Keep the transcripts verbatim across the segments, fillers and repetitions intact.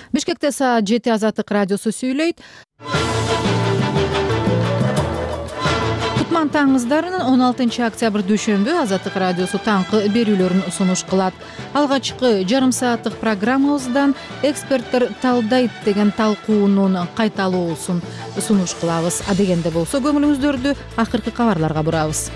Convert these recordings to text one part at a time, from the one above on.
Бишкекте саат жети Азаттык радиосу сүйлөйт. Кутман таңыңыздар. он алтынчы октябрь дүйшөмбү Азаттык радиосу таңкы берүүлөрүн сунуш кылат. Алгачкы жарым сааттык программабыздан эксперттер талдайт деген талкуунун кайталоосун сунуш кылабыз. А дегенде болсо көңүлүңүздөрдү акыркы кабарларга бурабыз.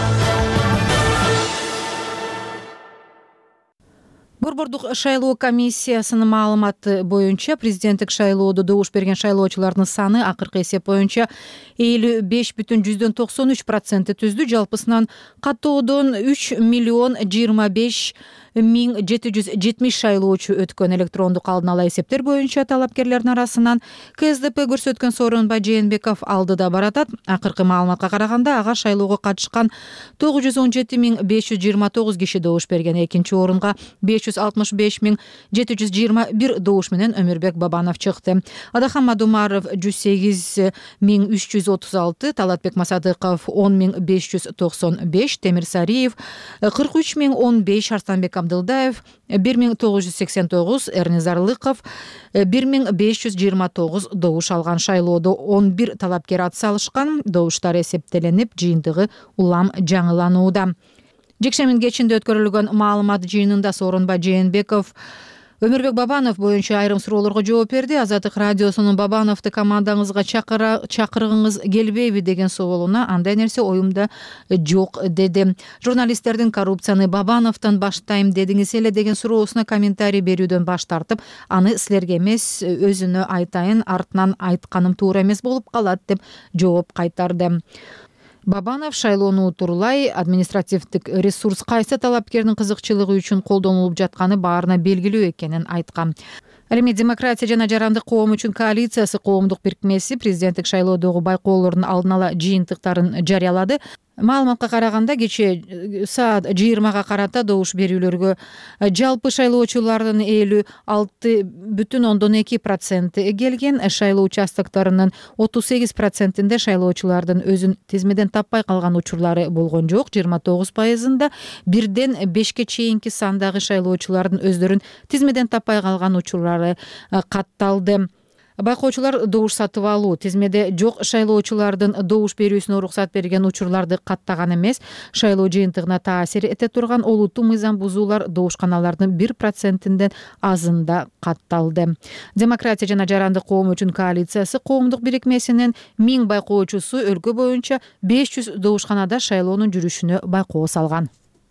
Борбордук шайлоо комиссиясынын маалыматы боюнча президенттик шайлоодо добуш берген шайлоочулардын саны акыркы эсеп боюнча элүү беш бүтүн жүздөн токсон үч процентти түздү. Жалпысынан каттоодон үч миллион жыйырма беш миң жети жүз жетимиш шайлоочу өткөн. Электрондук алдын ала эсептер боюнча талапкерлердин арасынан КСДП көрсөткөн Сооронбай Жээнбеков алдыда баратат. Акыркы маалыматка караганда ага шайлоого катышкан тогуз жүз он жети миң беш жүз жыйырма тогуз киши добуш берген. Экинчи орунга беш жүз алтымыш беш миң жети жүз жыйырма бир добуш менен Өмүрбек Бабанов чыкты. Адахан Мадумаров жүз сегиз миң үч жүз отуз алты, Талатбек Масадыков он миң беш жүз токсон беш, Темир Сариев кырк үч миң он беш, Арстанбек Абдылдаев бир миң тогуз жүз сексен тогуз, Эрни Зарлыков бир миң беш жүз жыйырма тогуз добуш алган. Шайлоодо он бир талапкер ат салышкан. Добуштар эсептеленип, жыйынтыгы улам жаңыланууда. Жекшембинин кечинде өткөрүлгөн маалымат жыйынында Сооронбай Жээнбеков Өмүрбек Бабанов боюнча айрым суроолорго жооп берди. Азаттык радиосунун Бабановду командаңызга чакыргыңыз келбейби деген соолуна андай нерсе оюмда жок деди. Журналисттердин коррупцияны Бабановдон баштайм дедиңиз эле деген суроосуна комментарий берүүдөн баш тартып, аны силерге эмес өзүнө айтайын, артынан айтканым туура эмес болуп калат деп жооп кайтарды. Бабанов шайлоону утурлай, административдик ресурс кайсы талапкердин кызыкчылыгы үчүн колдонулуп жатканы баарына белгилүү экенин айткан. Ал эми Демократия жана Жарандык коом үчүн коалициясы коомдук бирикмеси президенттик шайлоодогу байкоолордун алдын ала жыйынтыктарын жарыялады. Маалыматка караганда кечээ саат жыйырмага карата добуш берүүлөргө жалпы шайлоочулардын элүү алты бүтүн ондон эки проценти келген. Шайлоо участоктарынын отуз сегиз процентинде шайлоочулардын өзүн тизмеден таппай калган учурлары болгон жок. жыйырма тогуз пайызында бирден бешке чейинки сандагы шайлоочулардын өздөрүн тизмеден таппай калган учурлары катталды. Байкоочулар добуш сатып алуу, тизмеде жок шайлоочулардын добуш берүүсүнө уруксат берген учурларды каттаган эмес. Шайлоо жыйынтыгына таасир эте турган олуттуу мыйзам бузуулар добушканалардын бир процентинден азында катталды. Демократия жана Жарандык коом үчүн коалициясы коомдук бирикмесинин миң байкоочусу өлкө боюнча беш жүз добушканада шайлоонун жүрүшүнө байкоо салган.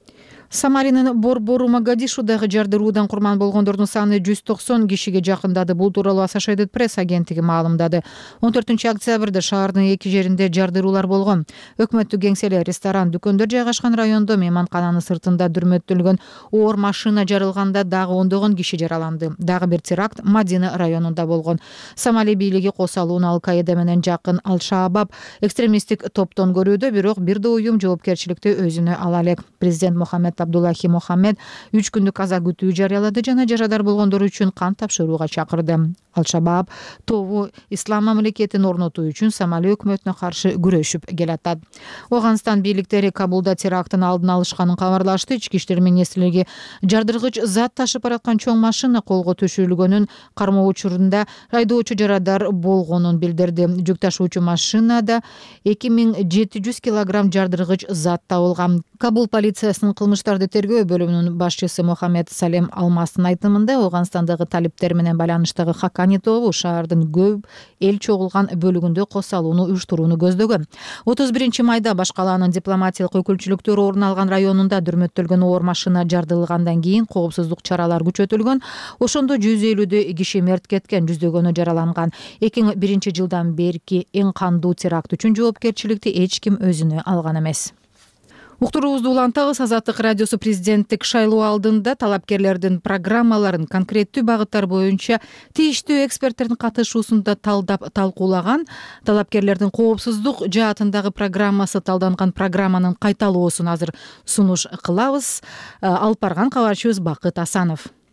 Самаринин борбору Могадишудагы жардыруудан курман болгондордун саны жүз токсон кишиге жакындады. Бул тууралуу Associated Press агенттиги маалымдады. он төртүнчү октябрда шаардын эки жеринде жардыруулар болгон. Өкмөттүк кеңселер, ресторан, дүкөндөр жайгашкан райондо мейманкананын сыртында дүрмөттөлгөн оор машина жарылганда дагы ондогон киши жараланды. Дагы бир теракт Мадина районунда болгон. Сомали бийлиги косалууну Ал-Каида менен жакын Ал-Шаабаб экстремисттик топтон көрүүдө, бирок бир да уюм жоопкерчиликти өзүнө ала элек. Президент Мухаммед Абдуллахи Мухаммед үч күндүк каза күтүү жарыялады жана жарадар болгондор үчүн кан тапшырууга чакырды. Ал-Шабаб тобу ислам мамлекетин орнотуу үчүн Сомали өкмөтүнө каршы күрөшүп келатат. Афганистан бийликтери Кабулда теракттын алдын алышканын кабарлашты. Ички иштер министрлиги жардыргыч зат ташып бараткан чоң машина колго түшүрүлгөнүн, кармоо учурунда айдоочу жарадар болгонун билдирди. Жүк ташуучу машинада эки миң жети жүз килограмм жардыргыч зат табылган. Кабул полициясынын кылмыштарды тергөө бөлүмүнүн башчысы Мохаммед Салем Алмастын айтымында, Афганистандагы талиптер менен байланыштагы Хакани тобу шаардын көп эл чогулган бөлүгүндө косалууну уюштурууну көздөгөн. отуз биринчи майда баш калаанын дипломатиялык өкүлчүлүктөрү орун алган районунда дүрмөттөлгөн оор машина жардылгандан кийин коопсуздук чаралар күчөтүлгөн. Ошондо жүз элүүдөй киши мерт кеткен, жүздөгөнү жараланган. эки миң биринчи жылдан берки эң кандуу теракт үчүн жоопкерчиликти эч ким өзүнө алган эмес. Уктуруубузду улантабыз. Азаттык радиосу президенттик шайлоо алдында талапкерлердин программаларын конкреттүү багыттар боюнча тийиштүү эксперттердин катышуусунда талдап талкуулаган. Талапкерлердин коопсуздук жаатындагы программасы талданган программанын кайталоосун азыр сунуш кылабыз. Алып барган кабарчыбыз Бакыт Асанов.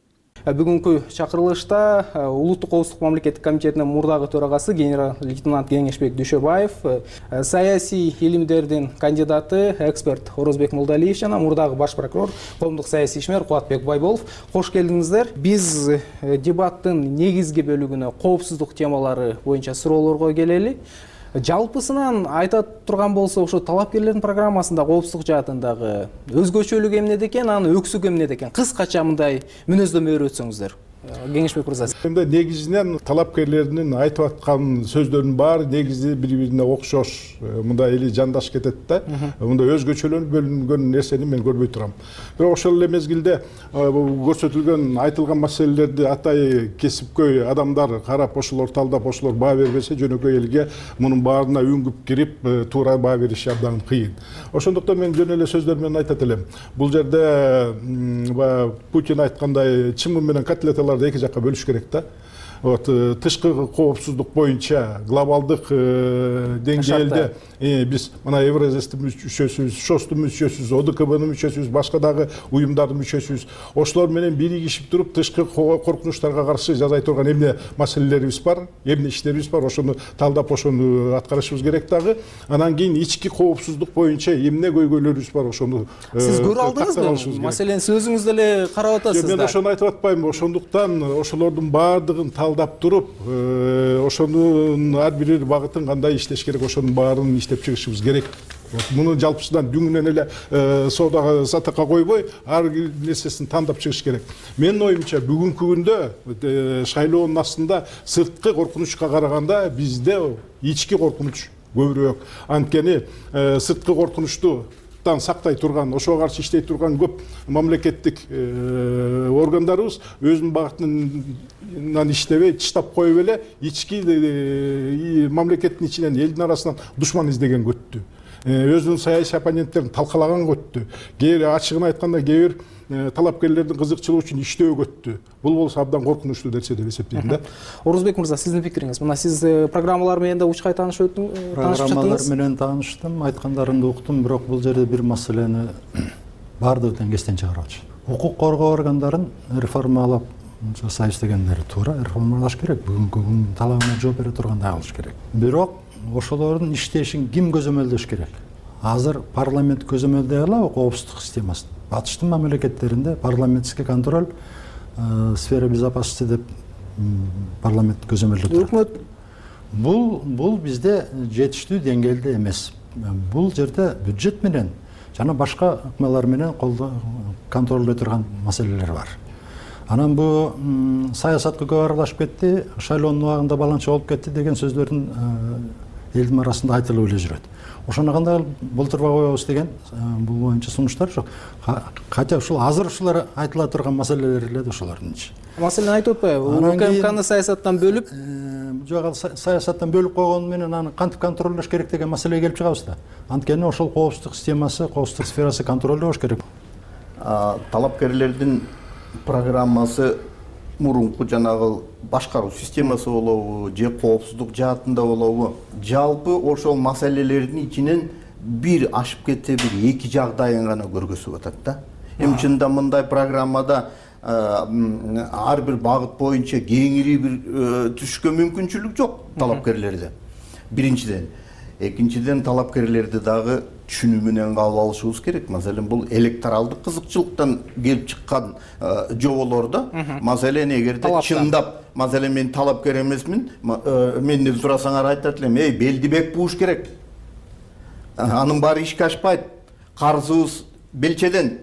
Бүгүнкү чакырылышта Улуттук коопсуздук мамлекеттик комитетинин мурдагы төрагасы генерал-лейтенант Кеңешбек Дүйшөбаев, саясий илимдердин кандидаты, эксперт Орозбек Молдалиев жана мурдагы баш прокурор, коомдук саясий ишмер Кубатбек Байболов. Кош келдиңиздер. Биз дебаттын негизги бөлүгүнө коопсуздук темалары боюнча суроолорго келели. Жалпысынан айта турган болсо, ошо талапкерлердин программасында коопсуздук жаатындагы өзгөчөлүк эмнеде экен, анын өксүгү эмнеде экен? Кыскача мындай мүнөздөмө берсеңиздер. Кеңешбек мырза. Эми негизинен талапкерлердин айтып аткан сөздөрүнүн баары негизи бири-бирине окшош, мындай эли жандаш кетет да. Мындай өзгөчөлөнүп бөлүнгөн нерсени мен көрбөй турам. Бирок ошол эле мезгилде көрсөтүлгөн, айтылган маселелерди атай кесипкөй адамдар карап, ошолор талдап, ошолор баа бербесе, жөнөкөй элге мунун баарына үңгүп кирип, туура баа бериши абдан кыйын. Ошондуктан мен жөн эле сөздөр менен айтат элем. Бул жерде Путин айткандай чымы менен котлеталар эки жакка бөлүш керек да. Вот тышкы коопсуздук боюнча глобалдык деңгээлде биз мына Евразиястын мүчөсүбүз, ШОСтун мүчөсүбүз, ОДКБнын мүчөсүбүз, башка дагы уюмдардын мүчөсүбүз. Ошолор менен биригишип туруп тышкы коркунучтарга каршы жазай турган эмне маселелерибиз бар, эмне иштерибиз бар, ошону талдап, ошону аткарышыбыз керек дагы. Анан кийин ички коопсуздук боюнча эмне көйгөйлөрүбүз бар, ошону сиз көрүп алдыңызбы? Маселени өзүңүз деле карап атасыз да. Мен ошону айтып атпайм. Ошондуктан ошолордун баардыгын талдап туруп, ошонун ар бир багытын кандай иштеш керек, ошонун баарын иштеп чыгышыбыз керек. Муну жалпысынан дүңүнөн эле соодага сатакка койбой, ар нерсесин тандап чыгыш керек. Менин оюмча бүгүнкү күндө шайлоонун астында сырткы коркунучка караганда бизде ички коркунуч көбүрөөк. Анткени сырткы коркунучту сактай турган, ошого каршы иштей турган көп мамлекеттик органдарыбыз өзүнүн багытынан иштебей, тыштап коюп эле ички мамлекеттин ичинен, элдин арасынан душман издеген көттү. Өзүнүн саясий оппоненттерин талкалаган көттү. Кээ бир ачыгын айтканда, кээ бир талапкерлердин кызыкчылыгы үчүн иштөө көттү. Бул болсо абдан коркунучтуу нерсе деп эсептейм да. Орозбек мырза, сиздин пикириңиз? Мына сиз программалар менен да учкай таанышып өттүңүз? Программалар менен тааныштым, айткандарыңды уктум, бирок бул жерде бир маселени баардыгы тең эстен чыгарып атышты. Укук коргоо органдарын реформалап жасайбыз дегендери туура, реформалаш керек. Бүгүнкү күндүн талабына жооп бере тургандай кылыш керек. Бирок ошолордун иштешин ким көзөмөлдөш керек? Азыр парламент көзөмөлдөй алабы коопсуздук системасын? Батыштын мамлекеттеринде парламентский контроль, сфера безопасности деп парламент көзөмөлдөп турат. Өкмөт Бул бул бизде жетиштүү деңгээлде эмес. Бул жерде бюджет менен жана башка ыкмалар менен колдо контролдой турган маселелер бар. Анан бу саясатка көп аралашып кетти, шайлоонун убагында баланча болуп кетти деген сөздөрдүн элдин арасында айтылып эле жүрөт. Ошону кандай болтурбай коебуз деген бул боюнча сунуштар жок. Кача ушул азыр ушулар айтыла турган маселелер эле ошолордун ичи. Маселени айтып атпайбы? УКМКны саясаттан бөлүп, жок, саясаттан бөлүп койгону менен аны кантип контролдош керек деген маселеге келип чыгабыз да. Анткени ошол коопсуздук системасы, коопсуздук сферасы контролдош керек. Талапкерлердин программасы мурунку жанагы башкаруу системасы болобу, же коопсуздук жаатында болобу, жалпы ошол маселелердин ичинен бир ашып кетсе бир эки жагдайын гана көргөзүп атат да. Эми чынында мындай программада ар бир багыт боюнча кеңири бир түшкө мүмкүнчүлүк жок талапкерлерде. Биринчиден, экинчиден талапкерлерди дагы түшүнүү менен кабыл алышыбыз керек. Маселен, бул электоралдык кызыкчылыктан келип чыккан жоболор да. Маселен, эгерде чындап, маселен мен талапкер эмесмин, менден сурасаңар айтат элем, эй, белди бек бууш керек. Анын баары ишке ашпайт. Карзыбыз белчеден,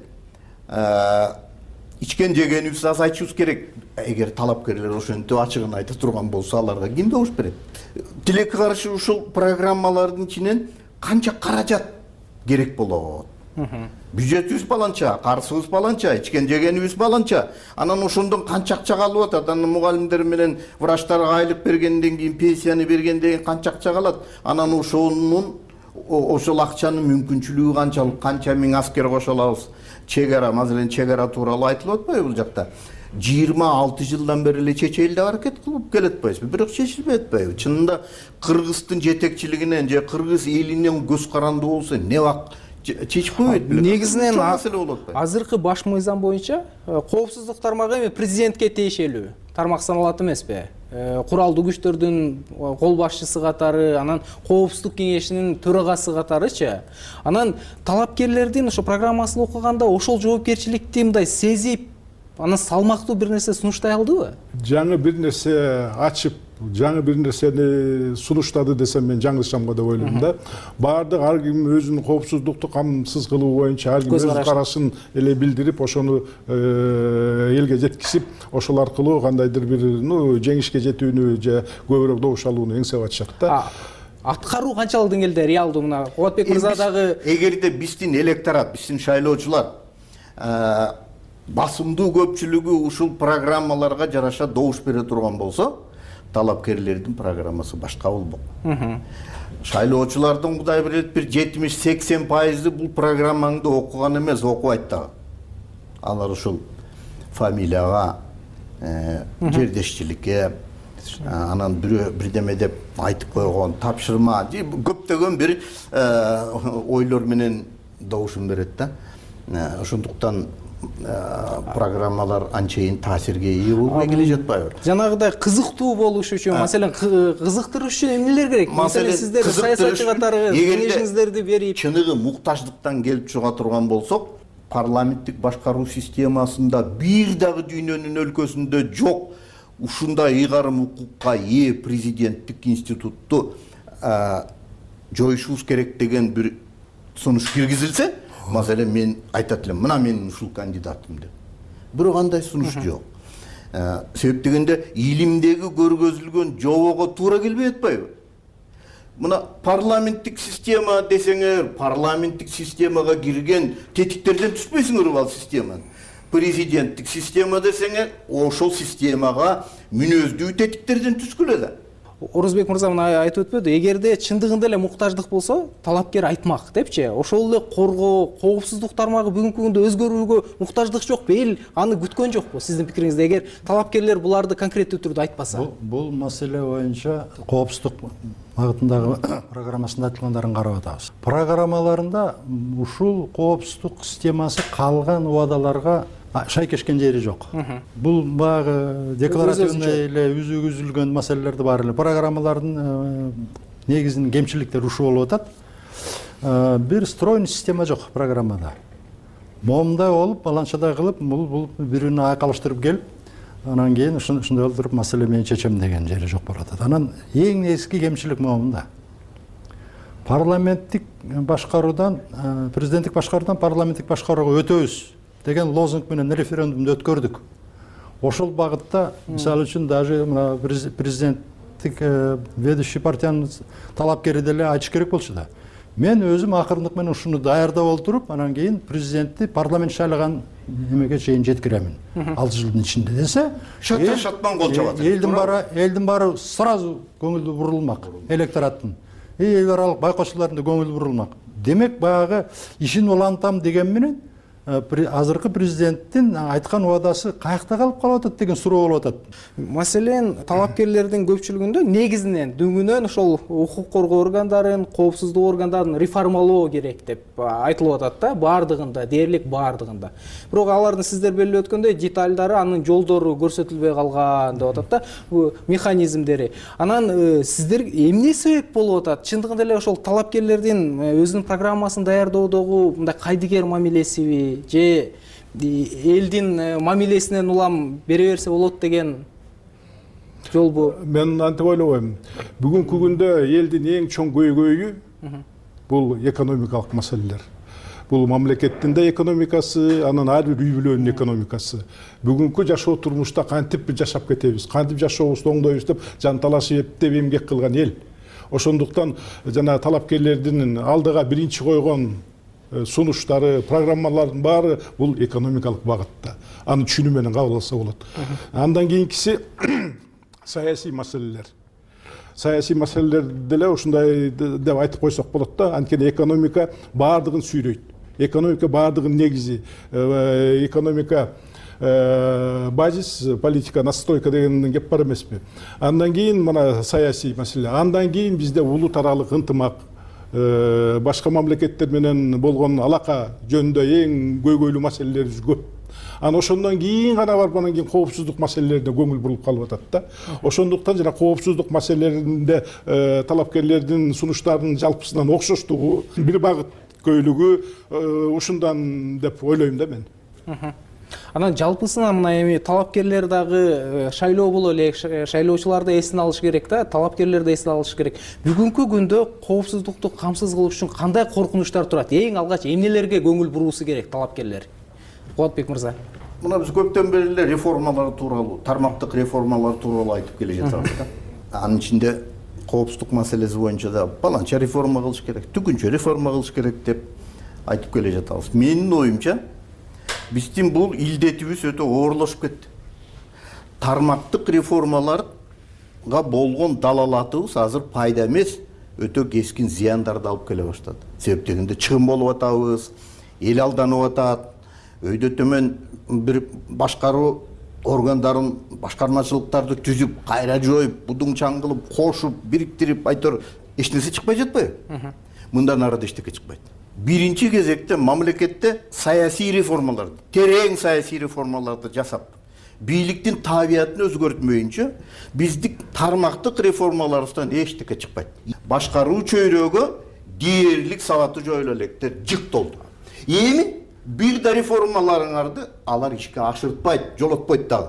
ичкен жегенибизди азайтышыбыз керек. Эгер талапкерлер ошентип ачыгын айта турган болсо, аларга ким добуш берет? Тилекке каршы ушул программалардын ичинен канча каражат керек болот? Бюджетибиз баланча, карсыбыз баланча, ичкен жегенибиз баланча. Анан ошондон канча акча калып атат? Анан мугалимдер менен врачтарга айлык бергенден кийин, пенсияны бергенден кийин канча акча калат? Анан ошонун ошол акчанын мүмкүнчүлүгү канчалык? Канча миң аскер кошо алабыз? Чегара, маселен, чегара тууралуу айтылып атпайбы бул жакта? жыйырма алты жылдан бери эле чечели деп аракет кылып келет атпайбызбы? Бирок чечилбей атпайбы? Чынында Кыргыздын жетекчилигинен же Кыргыз элинен көз каранды болсо, не бак чечип койбойт беле. Негизинен маселе болот атпайбы? азыркы баш мыйзам боюнча коопсуздук тармагы эми президентке тиешелүү тармак саналат эмеспи? Куралдуу күчтөрдүн кол башчысы катары, анан коопсуздук кеңешинин төрагасы катарычы. Анан талапкерлердин ошо программасын окуганда ошол жоопкерчиликти мындай сезип, анан салмактуу бир нерсе сунуштай алдыбы? Жаңы бир нерсе ачып, жаңы бир нерсени сунуштады десем мен жаңылышам го деп ойлойм да. Баардык ар ким өзүнүн коопсуздукту камсыз кылуу боюнча ар ким өз карашын эле билдирип, ошону элге жеткизип, ошол аркылуу кандайдыр бир ну жеңишке жетүүнү же көбүрөөк добуш алууну эңсеп атышат да. Аткаруу канчалык деңгээлде реалдуу мына Кубатбек мырза дагы эгерде биздин электорат, биздин шайлоочулар басымдуу көпчүлүгү ушул программаларга жараша добуш бере турган болсо, талапкерлердин программасы башка болмок. Шайлоочулардын кудай билет бир жетимиш сексен пайызы бул программаңды окуган эмес, окубайт дагы. Алар ушул фамилияга, жердешчиликке, анан бирөө бирдеме деп айтып койгон тапшырма, көптөгөн бир ойлор менен добушун берет да. Ошондуктан программалар анчейин таасирге ээ болбой келе жатпайбы? Жанагыдай кызыктуу болуш үчүн, маселен, кызыктырыш үчүн эмнелер керек? Маселен, сиздер саясатчы катары кеңешиңиздерди берип, чыныгы муктаждыктан келип чыга турган болсок, парламенттик башкаруу системасында бир дагы дүйнөнүн өлкөсүндө жок ушундай ыйгарым укукка ээ президенттик институтту жоюшубуз керек деген бир сунуш киргизилсе, маселен мен айтат элем, мына менин ушул кандидатым деп. Бирок андай сунуш жок. Себеп дегенде илимдеги көргөзүлгөн жобого туура келбей атпайбы? Мына парламенттик система десеңер, парламенттик системага кирген тетиктерден түспөйсүңөр ал системаны. Президенттик система десеңер, ошол системага мүнөздүү тетиктерден түскүлө да. Орозбек мырза мына айтып өтпөдү, эгерде чындыгында эле муктаждык болсо, талапкер айтмак депчи. Ошол эле коргоо, коопсуздук тармагы бүгүнкү күндө өзгөрүүгө муктаждык жокпу? Эл аны күткөн жокпу? Сиздин пикириңизде, эгер талапкерлер буларды конкреттүү түрдө айтпаса? Бул маселе боюнча коопсуздук багытындагы программасында айтылгандарын карап атабыз. Программаларында ушул коопсуздук системасы калган убадаларга шайкешкен жери жок. Бул багы декларативный эле үзүгүзүлгөн маселелерди бар эле. Программалардын негизинин кемчиликтери ушул болуп атат. Бир стройный система жок программада. Момундай болуп, баланчадай кылып, бул бул бирине айкалыштырып келип, анан кийин ушундай болуп туруп маселе менен чечем деген жери жок болуп атат. Анан эң негизги кемчилик момунда. Парламенттик башкаруудан, президенттик башкаруудан парламенттик башкарууга өтөбүз деген лозунг менен референдумду өткөрдүк. Ошол багытта, мисалы үчүн, даже мына президенттик ведущий партиянын талапкери деле айтыш керек болчу да. Мен өзүм акырындык менен ушуну даярдап олтуруп, анан кийин президентти парламент шайлаган эмеге чейин жеткиремин. алты жылдын ичинде десе, шатыр шатман кол чабат. Элдин баары, элдин баары сразу көңүлдү бурулмак, электораттын. Эл аралык байкоочулардын да көңүлү бурулмак. Демек, баягы ишин улантам деген менен азыркы президенттин айткан убадасы каякта калып калып атат деген суроо болуп атат. Маселен, талапкерлердин көпчүлүгүндө негизинен дөңүнөн ошол укук коргоо органдарын, коопсуздук органдарын реформалоо керек деп айтылып атат да, баардыгында, дээрлик баардыгында. Бирок алардын сиздер белгилеп өткөндөй деталдары, анын жолдору көрсөтүлбөй калган деп атат да, бул механизмдери. Анан сиздер эмне себеп болуп атат? Чындыгында эле ошол талапкерлердин өзүнүн программасын даярдоодогу мындай кайдыгер мамилесиби же элдин мамилесинен улам бере берсе болот деген жолбу? Мен антип ойлобойм. Бүгүнкү күндө элдин эң чоң көйгөйү бул экономикалык маселелер. Бул мамлекеттин да экономикасы, анан ар бир үй бүлөнүн экономикасы. Бүгүнкү жашоо турмушта кантип жашап кетебиз, кантип жашообузду оңдойбуз деп жан талашып эптеп эмгек кылган эл. Ошондуктан жана талапкерлердин алдыга биринчи койгон сунуштары, программалардын баары бул экономикалык багытта. Аны түшүнүү менен кабыл алса болот. Андан кийинкиси саясий маселелер. Саясий маселелер деле ушундай деп айтып койсок болот да, анткени экономика баардыгын сүйрөйт. Экономика баардыгынын негизи. Экономика базис, политика настройка деген кеп бар эмеспи? Андан кийин мына саясий маселе. Андан кийин бизде улут аралык ынтымак, башка мамлекеттер менен болгон алака жөнүндө эң көйгөйлүү маселелерибиз көп. Анан ошондон кийин гана барып анан кийин коопсуздук маселелерине көңүл буруп калып атат да. Ошондуктан жана коопсуздук маселелеринде талапкерлердин сунуштарынын жалпысынан окшоштугу, бир багыт көйлүгү ушундан деп ойлойм да мен. Анан жалпысынан мына эми талапкерлер дагы шайлоо боло элек, шайлоочуларды эсин алыш керек да, талапкерлерди эсин алыш керек. Бүгүнкү күндө коопсуздукту камсыз кылыш үчүн кандай коркунучтар турат? Эң алгач эмнелерге көңүл буруусу керек талапкерлер? Кубатбек мырза. Мына биз көптөн бери эле реформалар тууралуу, тармактык реформалар тууралуу айтып келе жатабыз да. Анын ичинде коопсуздук маселеси боюнча да баланча реформа кылыш керек, түгүнчө реформа кылыш керек деп айтып келе жатабыз. Менин оюмча, биздин бул илдетибиз өтө оорлошуп кетти. Тармактык реформаларга болгон далалатыбыз азыр пайда эмес, өтө кескин зыяндарды алып келе баштады. Себеп дегенде чыгым болуп атабыз, эл алданып атат, өйдө төмөн бир башкаруу органдарын, башкармачылыктарды түзүп, кайра жоюп, будуңчаң кылып, кошуп, бириктирип, айтор эч нерсе чыкпай жатпайбы? Мындан ары эчтеке чыкпайт. Биринчи кезекте мамлекетте саясий реформаларды, терең саясий реформаларды жасап, бийликтин табиятын өзгөртмөйүнчө биздик тармактык реформаларыбыздан эчтеке чыкпайт. Башкаруу чөйрөгө дээрлик сабаты жоюла электер жык толду. Эми бир да реформаларыңарды алар ишке ашыртпайт, жолотпойт дагы.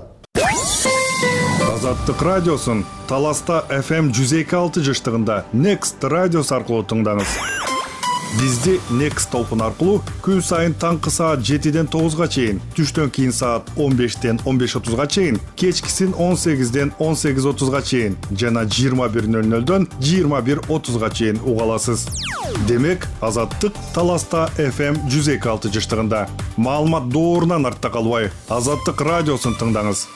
Азаттык радиосун Таласта эф эм жүз эки алты жыштыгында Next радиосу аркылуу тыңдаңыз. Бизди Next толкун аркылуу күн сайын таңкы саат жетиден тогузга чейин, түштөн кийин саат он бештен он беш отузга чейин, кечкисин он сегизден он сегиз отузга чейин жана жыйырма бир нөл нөлдөн жыйырма бир отузга чейин уга аласыз. Демек, Азаттык Таласта эф эм жүз эки алты жыштыгында. Маалымат доорунан артта калбай, Азаттык радиосун тыңдаңыз.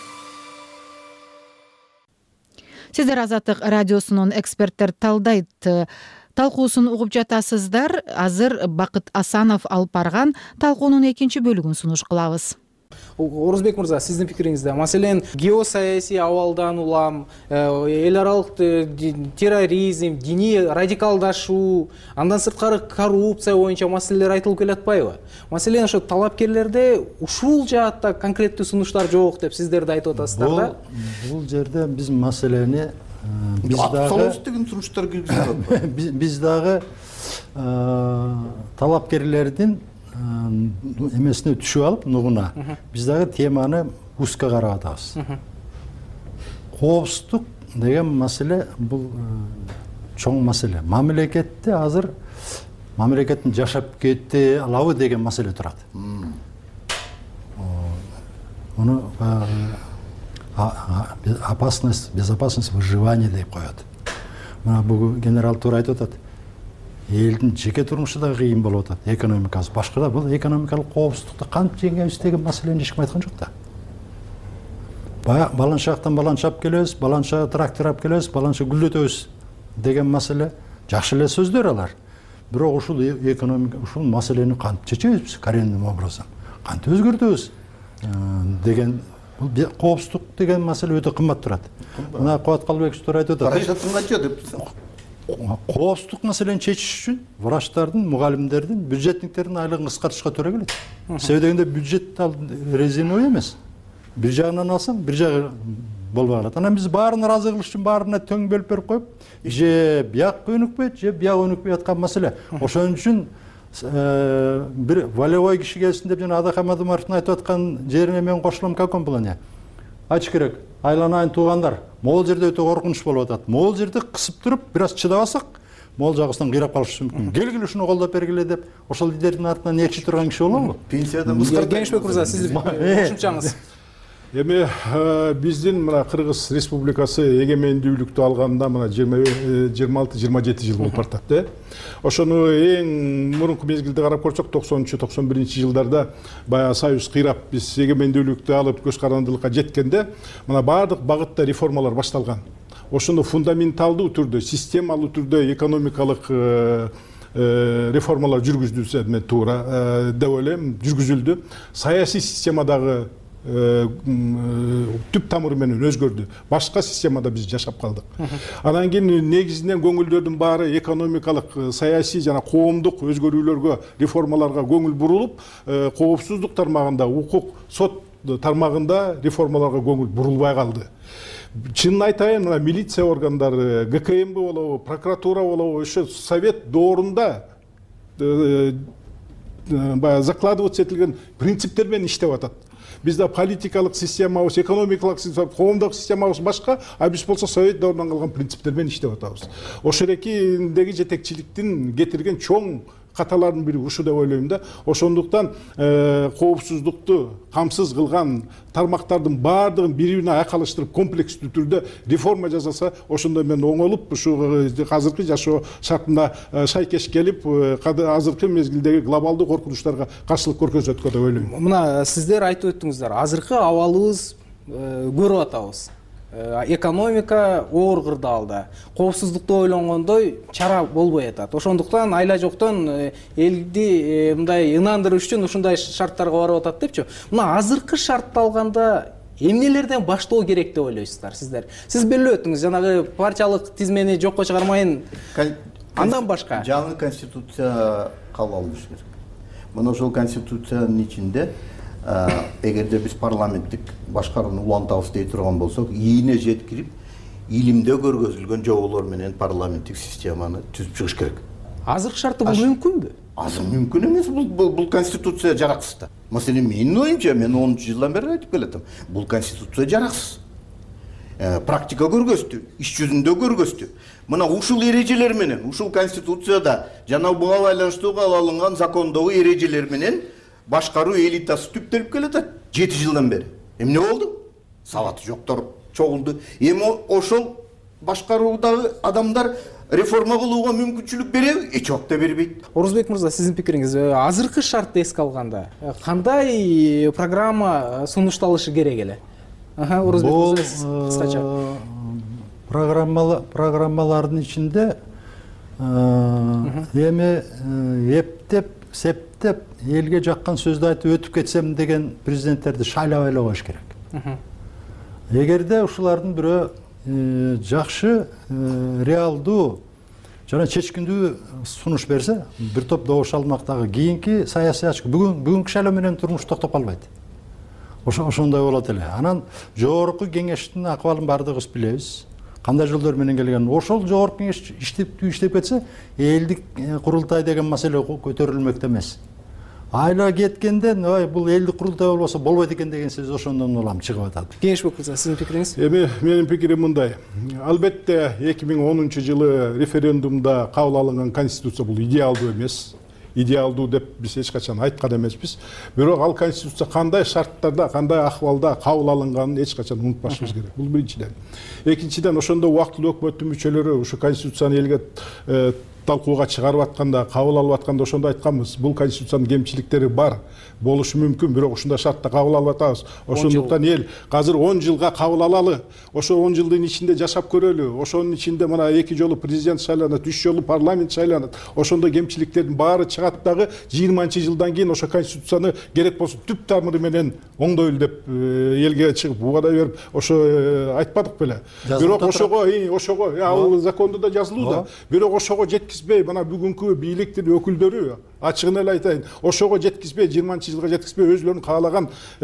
Сиздер Азаттык радиосунун эксперттер талдайт талкуусун угуп жатасыздар. Азыр Бакыт Асанов алып барган талкуунун экинчи бөлүгүн сунуш кылабыз. Орозбек мырза, сиздин пикириңизде, маселен, геосаясий абалдан улам, эл аралык терроризм, диний радикалдашуу, андан сырткары коррупция боюнча маселелер айтылып келатпайбы? Маселен, ошо талапкерлерде ушул жаатта конкреттүү сунуштар жок деп сиздер да айтып атасыздар да? Бул жерде биз маселени биз дагы деген сунуштар киргизип биз дагы талапкерлердин эмесине түшүп алып, нугуна, биз дагы теманы узко карап атабыз. Коопсуздук деген маселе бул чоң маселе. Мамлекетте азыр мамлекеттин жашап кете алабы деген маселе турат. Муну опасность, безопасность выживания деп коет. Мына бул генерал туура айтып атат. Элдин жеке турмушу да кыйын болуп атат, экономикасы. Башка да бул экономикалык коопсуздукту кантип жеңебиз деген маселени эч ким айткан жок да. Баягы баланча жактан баланча алып келебиз, баланча трактор алып келебиз, баланча гүлдөтөбүз деген маселе жакшы эле сөздөр алар. Бирок ушул экономика, ушул маселени кантип чечебиз коренный образдан? Кантип өзгөртөбүз деген бул коопсуздук деген маселе өтө кымбат турат. Мына Кубат Калбекович туура айтып атат. Каражатын канча деп Коопсуздук маселени чечиш үчүн врачтардын, мугалимдердин, бюджетниктердин айлыгын кыскартышка туура келет. Себеп дегенде бюджет резиновый эмес. Бир жагынан алсаң, бир жагы болбой калат. Анан биз баарын ыраазы кылыш үчүн баарына тең бөлүп берип коюп, же бияк өнүкпөйт, же бияк өнүкпөй аткан маселе. Ошон үчүн бир волевой киши келсин деп жана Адак Амадумаровдун айтып аткан жерине мен кошулам, каком плане. Айтыш керек, айланайын туугандар, могул жерде өтө коркунуч болуп атат. Могул жерде кысып туруп, бир аз чыдабасак, могул жагыбыздан кыйрап калышы мүмкүн. Келгиле ушуну колдоп бергиле деп, ошол лидердин артынан ээрчи турган киши болобу? Пенсиядан Генешбек мырза, сиздин кошумчаңыз. Эми биздин мына Кыргыз Республикасы эгемендүүлүктү алганда мына жыйырма алты жыйырма жети жыл болуп бартат да. Ошону эң мурунку мезгилде карап көрсөк, токсонунчу токсон биринчи жылдарда баягы союз кыйрап биз эгемендүүлүктү алып көз карандылыкка жеткенде мына баардык багытта реформалар башталган. Ошону фундаменталдуу түрдө, системалуу түрдө экономикалык реформалар жүргүзүлсө мен туура деп ойлойм, жүргүзүлдү. Саясий системадагы түп тамыры менен өзгөрдү. Башка системада биз жашап калдык. Анан кийин негизинен көңүлдөрдүн баары экономикалык, саясий жана коомдук өзгөрүүлөргө, реформаларга көңүл бурулуп, коопсуздук тармагында, укук, сот тармагында реформаларга көңүл бурулбай калды. Чынын айтайын, мына милиция органдары, ГКМБ болобу, прокуратура болобу, ошо совет доорунда закладываться этилген принциптер менен иштеп атат. Бизде политикалык системабыз, экономикалык системабыз, коомдук системабыз башка, а биз болсо совет доорунан калган принциптер менен иштеп атабыз. Ошол эркиндеги жетекчиликтин кетирген чоң каталардын бири ушу деп ойлойм да. Ошондуктан коопсуздукту камсыз кылган тармактардын баардыгын бири-бирине айкалыштырып, комплекстүү түрдө реформа жасаса, ошондо мен оңолуп, ушу азыркы жашоо шартына шайкеш келип, азыркы мезгилдеги глобалдуу коркунучтарга каршылык көрсөткө деп ойлойм. Мына сиздер айтып өттүңүздөр, азыркы абалыбыз көрүп атабыз. Экономика оор кырдаалда, коопсуздукту ойлонгондой чара болбой атат. Ошондуктан айла жоктон элди мындай ынандырыш үчүн ушундай шарттарга барып атат депчи. Мына азыркы шартты алганда эмнелерден баштоо керек деп ойлойсуздар сиздер? Сиз белгилеп өттүңүз, жанагы партиялык тизмени жокко чыгармайын. Андан башка жаңы конституция кабыл алыныш керек. Мына ошол конституциянын ичинде эгерде биз парламенттик башкарууну улантабыз дей турган болсок, ийине жеткирип, илимде көргөзүлгөн жоболор менен парламенттик системаны түзүп чыгыш керек. Азыркы шартты бул мүмкүнбү? Азыр мүмкүн эмес, бул бул конституция жараксыз да. Маселен, менин оюмча, мен онунчу жылдан бери айтып келатам, бул конституция жараксыз. Практика көргөздү, иш жүзүндө көргөздү. Мына ушул эрежелер менен, ушул конституцияда жана буга байланыштуу алынган закондогу эрежелер менен башкаруу элитасы түптөлүп келатат жети жылдан бери. Эмне болду? Сабаты жоктор чогулду. Эми ошол башкаруудагы адамдар реформа кылууга мүмкүнчүлүк береби? Эч убакта бербейт. Орузбек мырза, сиздин пикириңиз, азыркы шартты эске алганда кандай программа сунушталышы керек эле? Аха, Орузбек мырза, кыскача. Программалардын ичинде эми эптеп, септеп, элге жаккан сөздү айтып өтүп кетсем деген президенттерди шайлап эле коюш керек. Эгерде ушулардын бирөө жакшы, реалдуу жана чечкиндүү сунуш берсе, бир топ добуш алмактагы кийинки саясий бүгүн бүгүнкү шайлоо менен турмуш токтоп калбайт. Ошондой болот эле. Анан жогорку кеңештин акыбалын баардыгыбыз билебиз. Кандай жолдор менен келген. Ошол жогорку кеңеш иштеп иштеп кетсе, элдик курултай деген маселе көтөрүлмөктө эмес. Айла кеткенден, ой, бул элдик курултай болбосо болбойт экен деген сөз ошондон улам чыгып атат. Кеңешбек мырза, сиздин пикириңиз? Эми менин пикирим мындай. Албетте эки миң онунчу жылы референдумда кабыл алынган конституция бул идеалдуу эмес. Идеалдуу деп биз эч качан айткан эмеспиз. Бирок ал конституция кандай шарттарда, кандай акыбалда кабыл алынганын эч качан унутпашыбыз керек. Бул биринчиден. Экинчиден, ошондо убактылуу өкмөттүн мүчөлөрү ушу конституцияны элге талкууга чыгарып атканда, кабыл алып атканда ошондо айтканбыз. Бул конституциянын кемчиликтери бар, болушу мүмкүн, бирок ушундай шартта кабыл алып атабыз. Ошондуктан эл азыр он жылга кабыл алалы. Ошо он жылдын ичинде жашап көрөлү. Ошонун ичинде мына эки жолу президент шайланат, үч жолу парламент шайланат. Ошондо кемчиликтердин баары чыгат дагы жыйырманчы жылдан кийин ошо конституцияны керек болсо түп тамыры менен оңдойлу деп элге чыгып убадай берип ошо айтпадык беле. Бирок ошого, ошого ал закондо да жазылуу да. Бирок ошого жеткизбей, мына бүгүнкү бийликтин өкүлдөрү ачыгын эле айтайын, ошого жеткизбей, жыйырманчы жылга жеткизбей, өзүлөрүнүн каалаган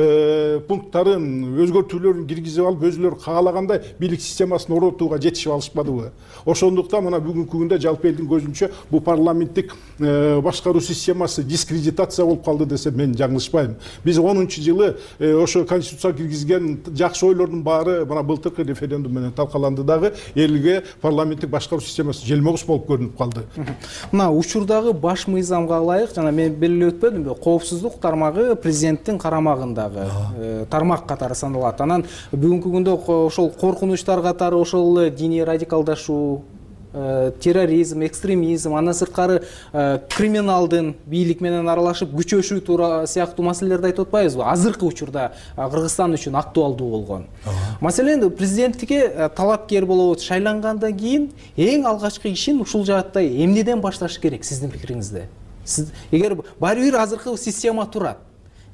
пункттарын, өзгөртүүлөрүн киргизип алып, өзүлөрү каалагандай бийлик системасын орнотууга жетишип алышпадыбы? Ошондуктан мына бүгүнкү күндө жалпы элдин көзүнчө бул парламенттик башкаруу системасы дискредитация болуп калды десе мен жаңылышпайм. Биз онунчу жылы ошо конституцияга киргизген жакшы ойлордун баары мына былтыркы референдум менен талкаланды дагы, элге парламенттик башкаруу системасы желмогус болуп көрүнүп калды. Мына учурдагы баш мыйзамга ылайык, жана мен белгилеп өтпөдүмбү, коопсуздук тармагы президенттин карамагындагы тармак катары саналат. Анан бүгүнкү күндө ошол коркунучтар катары ошол диний радикалдашуу, терроризм, экстремизм, андан сырткары криминалдын бийлик менен аралашып күчөшүү туура сыяктуу маселелерди айтып атпайбызбы? Азыркы учурда Кыргызстан үчүн актуалдуу болгон. Маселен, президенттикке талапкер болуп шайлангандан кийин эң алгачкы ишин ушул жаатта эмнеден башташ керек сиздин пикириңизде? Сиз эгер баары бир азыркы система турат,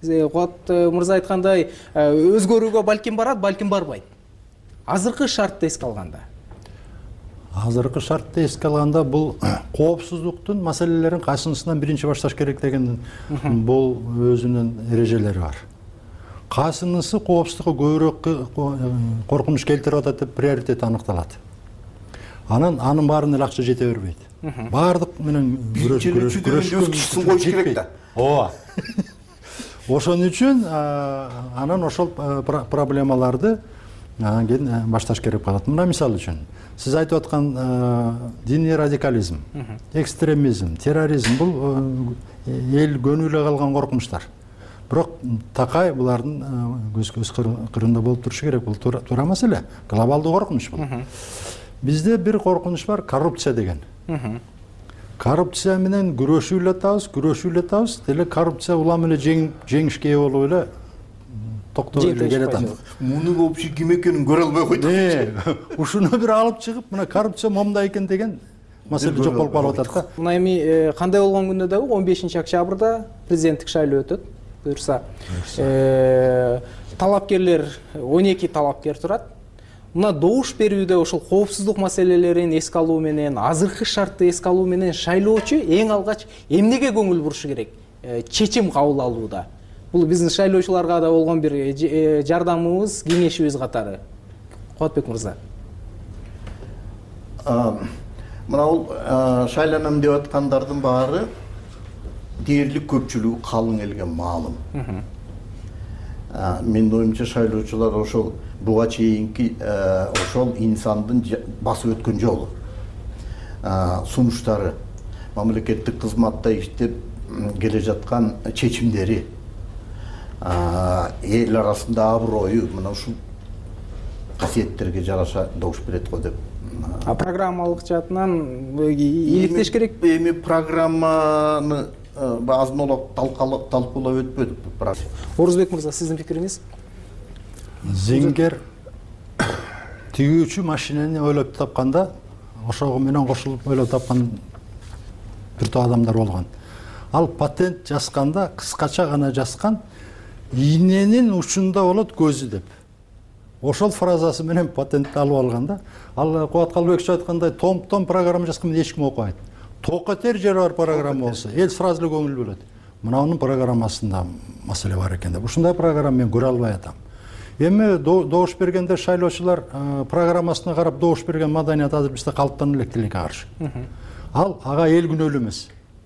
Кубат мырза айткандай, өзгөрүүгө балким барат, балким барбайт. Азыркы шартты эске алганда. Азыркы шартты эске алганда бул коопсуздуктун маселелерин кайсынысынан биринчи башташ керек деген бул өзүнүн эрежелери бар. Кайсынысы коопсуздукка көбүрөөк коркунуч келтирип атат деп приоритет аныкталат. Анан анын баарына эле акча жете бербейт. Бардык менен күрөшкөн коюш керек да. Ооба. Ошон үчүн анан ошол проблемаларды башташ керек болот. Мына мисал үчүн сиз айтып аткан диний радикализм, экстремизм, терроризм бул эл көнүгүлө калган коркунучтар. Бирок такай булардын көз кырында болуп турушу керек. Бул туура маселе. Глобалдуу коркунуч бул. Бизде бир коркунуч бар, коррупция деген. Коррупция менен күрөшүп эле атабыз, күрөшүп эле атабыз, деле коррупция улам эле жеңишке ээ болуп эле токтоп эле келатат. Муну вообще ким экенин көрө албай койдук. Ушуну бир алып чыгып, мына коррупция момда экен деген маселе жок болуп калып атат да. Мына эми кандай болгон күндө дагы он бешинчи октябрда президенттик шайлоо өтөт. Буюрса, талапкерлер он эки талапкер турат. Мына добуш берүүдө ошол коопсуздук маселелерин эске алуу менен, азыркы шартты эске алуу менен шайлоочу эң алгач эмнеге көңүл бурушу керек? Чечим кабыл алууда. Бул биздин шайлоочуларга да болгон бир жардамыбыз, кеңешибиз катары. Кубатбек мырза. Мына бул шайланам деп аткандардын баары дээрлик көпчүлүгү калың элге маалым. Менин оюмча шайлоочулар ошол буга чейинки ошол инсандын басып өткөн жолу, сунуштары, мамлекеттик кызматта иштеп келе жаткан чечимдери, эл арасында аброю, мына ушул касиеттерге жараша добуш берет го деп. А программалык жаатынан иликтеш керек. Эми программаны азын-олак талкуулап өтпөдүк. Орузбек мырза, сиздин пикириңиз? Зиңгер тигүүчү машинени ойлоп тапканда, ошого менен кошулуп ойлоп тапкан бир топ адамдар болгон. Ал патент жазганда кыскача гана жазган, ийненин учунда болот көзү деп. Ошол фразасы менен патентти алып алганда, ал Кубат Калбекович айткандай том-том программа жазган эч ким окубайт. Токотер жери бар программа болсо, эл сразу эле көңүл бөлөт. Мынанын программасында маселе бар экен деп. Ушундай программа мен көрө албай атам. Эми добуш бергенде шайлоочулар программасына карап добуш берген маданият азыр бизде калыптанып элек тилекке каршы. Ал ага эл күнөөлүү эмес.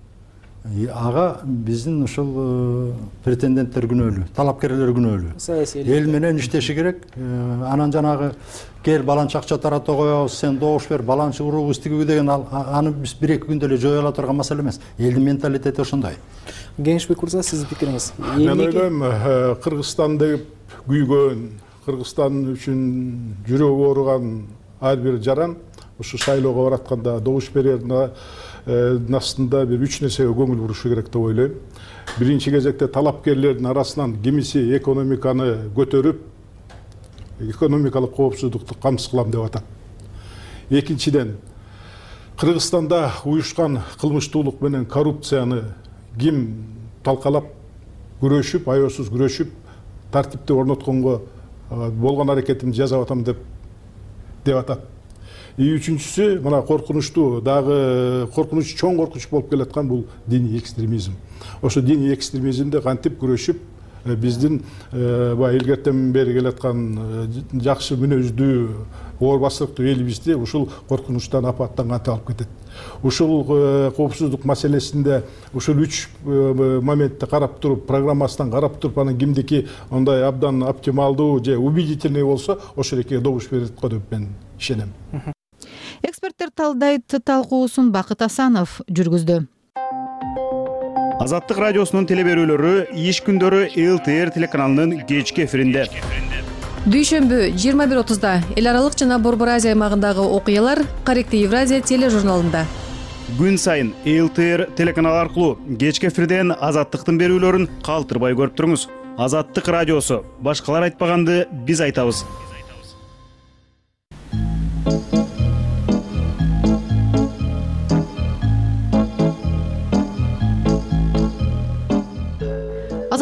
Ага биздин ушул претенденттер күнөөлүү, талапкерлер күнөөлүү. Эл менен иштеши керек. Анан жанагы кел баланча акча тарата коебуз, сен добуш бер, баланча уруубуз тигүү деген аны биз бир эки күндө эле жое ала турган маселе эмес. Элдин менталитети ошондой. Кеңешбек мырза, сиздин пикириңиз? Мен ойлойм, Кыргызстан деп күйгөн, Кыргызстан үчүн жүрөгү ооруган ар бир жаран ушу шайлоого баратканда добуш берердин астында бир үч нерсеге көңүл бурушу керек деп ойлойм. Биринчи кезекте талапкерлердин арасынан кимиси экономиканы көтөрүп, экономикалык коопсуздукту камсыз кылам деп атат. Экинчиден, Кыргызстанда уюшкан кылмыштуулук менен коррупцияны ким талкалап, күрөшүп, аеосуз күрөшүп, тартипти орнотконго болгон аракетимди жасап атам деп деп атат. И үчүнчүсү, мына коркунучтуу, дагы коркунуч, чоң коркунуч болуп келаткан бул диний экстремизм. Ошо диний экстремизмди кантип күрөшүп, биздин баягы илгертен бери келаткан жакшы мүнөздүү, оор басырыктуу элибизди ушул коркунучтан, апаттан кантип алып кетет. Ушул коопсуздук маселесинде ушул үч моментти карап туруп, программасынан карап туруп, анан кимдики ондай абдан оптималдуу же убедительный болсо, ошол экеге добуш берет го деп мен ишенем. Эксперттер талдайт, талкуусун Бакыт Асанов жүргүздү. Азаттык радиосунун телеберүүлөрү иш күндөрү эл тэ эр телеканалынын кечки эфиринде. Дүйшөмбү жыйырма бир отузда эл аралык жана Борбор Азия аймагындагы окуялар Корректив Евразия тележурналында. Күн сайын эл тэ эр телеканалы аркылуу кечки эфирден Азаттыктын берүүлөрүн калтырбай көрүп туруңуз. Азаттык радиосу, башкалар айтпаганды биз айтабыз.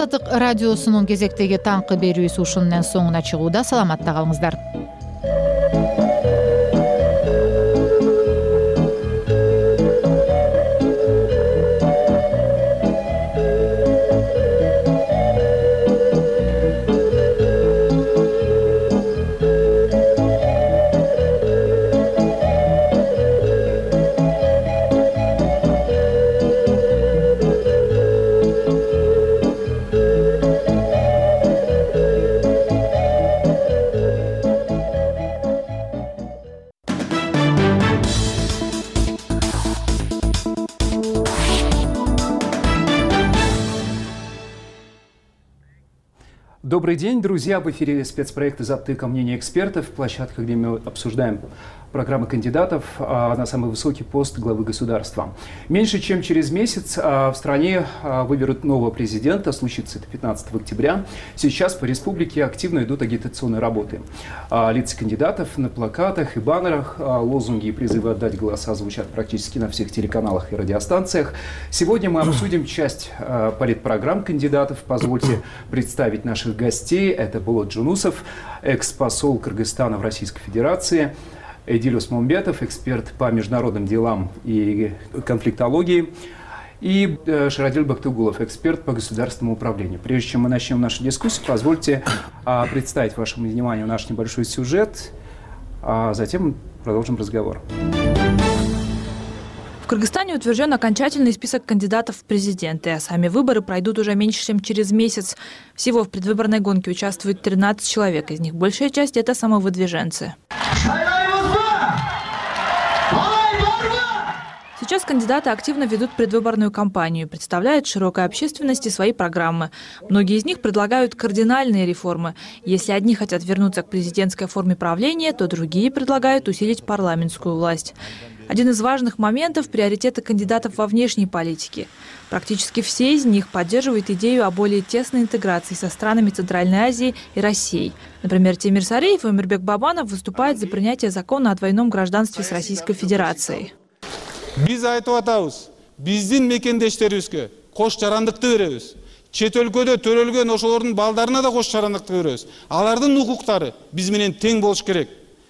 Азаттык радиосунун кезектеги таңкы берүүсү ушунун соңуна чыгууда. Саламатта калыңыздар. Добрый день, друзья! В эфире спецпроект «Затыка. Мнение экспертов», площадка, где мы обсуждаем программы кандидатов на самый высокий пост главы государства. Меньше чем через месяц в стране выберут нового президента, случится это пятнадцатого октября. Сейчас по республике активно идут агитационные работы. Лица кандидатов на плакатах и баннерах, лозунги и призывы отдать голоса звучат практически на всех телеканалах и радиостанциях. Сегодня мы обсудим часть политпрограмм кандидатов. Позвольте представить наших гостей. Это Болот Джунусов, экс-посол Кыргызстана в Российской Федерации; Эдиль Осмонбетов, эксперт по международным делам и конфликтологии; и Шарадил Бактыгулов, эксперт по государственному управлению. Прежде чем мы начнем нашу дискуссию, позвольте а, представить вашему вниманию наш небольшой сюжет, а затем продолжим разговор. В Кыргызстане утвержден окончательный список кандидатов в президенты, а сами выборы пройдут уже меньше, чем через месяц. Всего в предвыборной гонке участвует тринадцать человек, из них большая часть – это самовыдвиженцы. Сейчас кандидаты активно ведут предвыборную кампанию, представляют широкой общественности свои программы. Многие из них предлагают кардинальные реформы. Если одни хотят вернуться к президентской форме правления, то другие предлагают усилить парламентскую власть. Один из важных моментов – приоритеты кандидатов во внешней политике. Практически все из них поддерживают идею о более тесной интеграции со странами Центральной Азии и Россией. Например, Тимир Сареев и Эмирбек Бабанов выступают за принятие закона о двойном гражданстве с Российской Федерацией. Биз айтып атабыз, биздин мекендештерибизге кош жарандыкты беребиз. Чет өлкөдө төрөлгөн ошолордун балдарына да кош жарандыкты беребиз. Алардын укуктары биз менен тең болуш керек.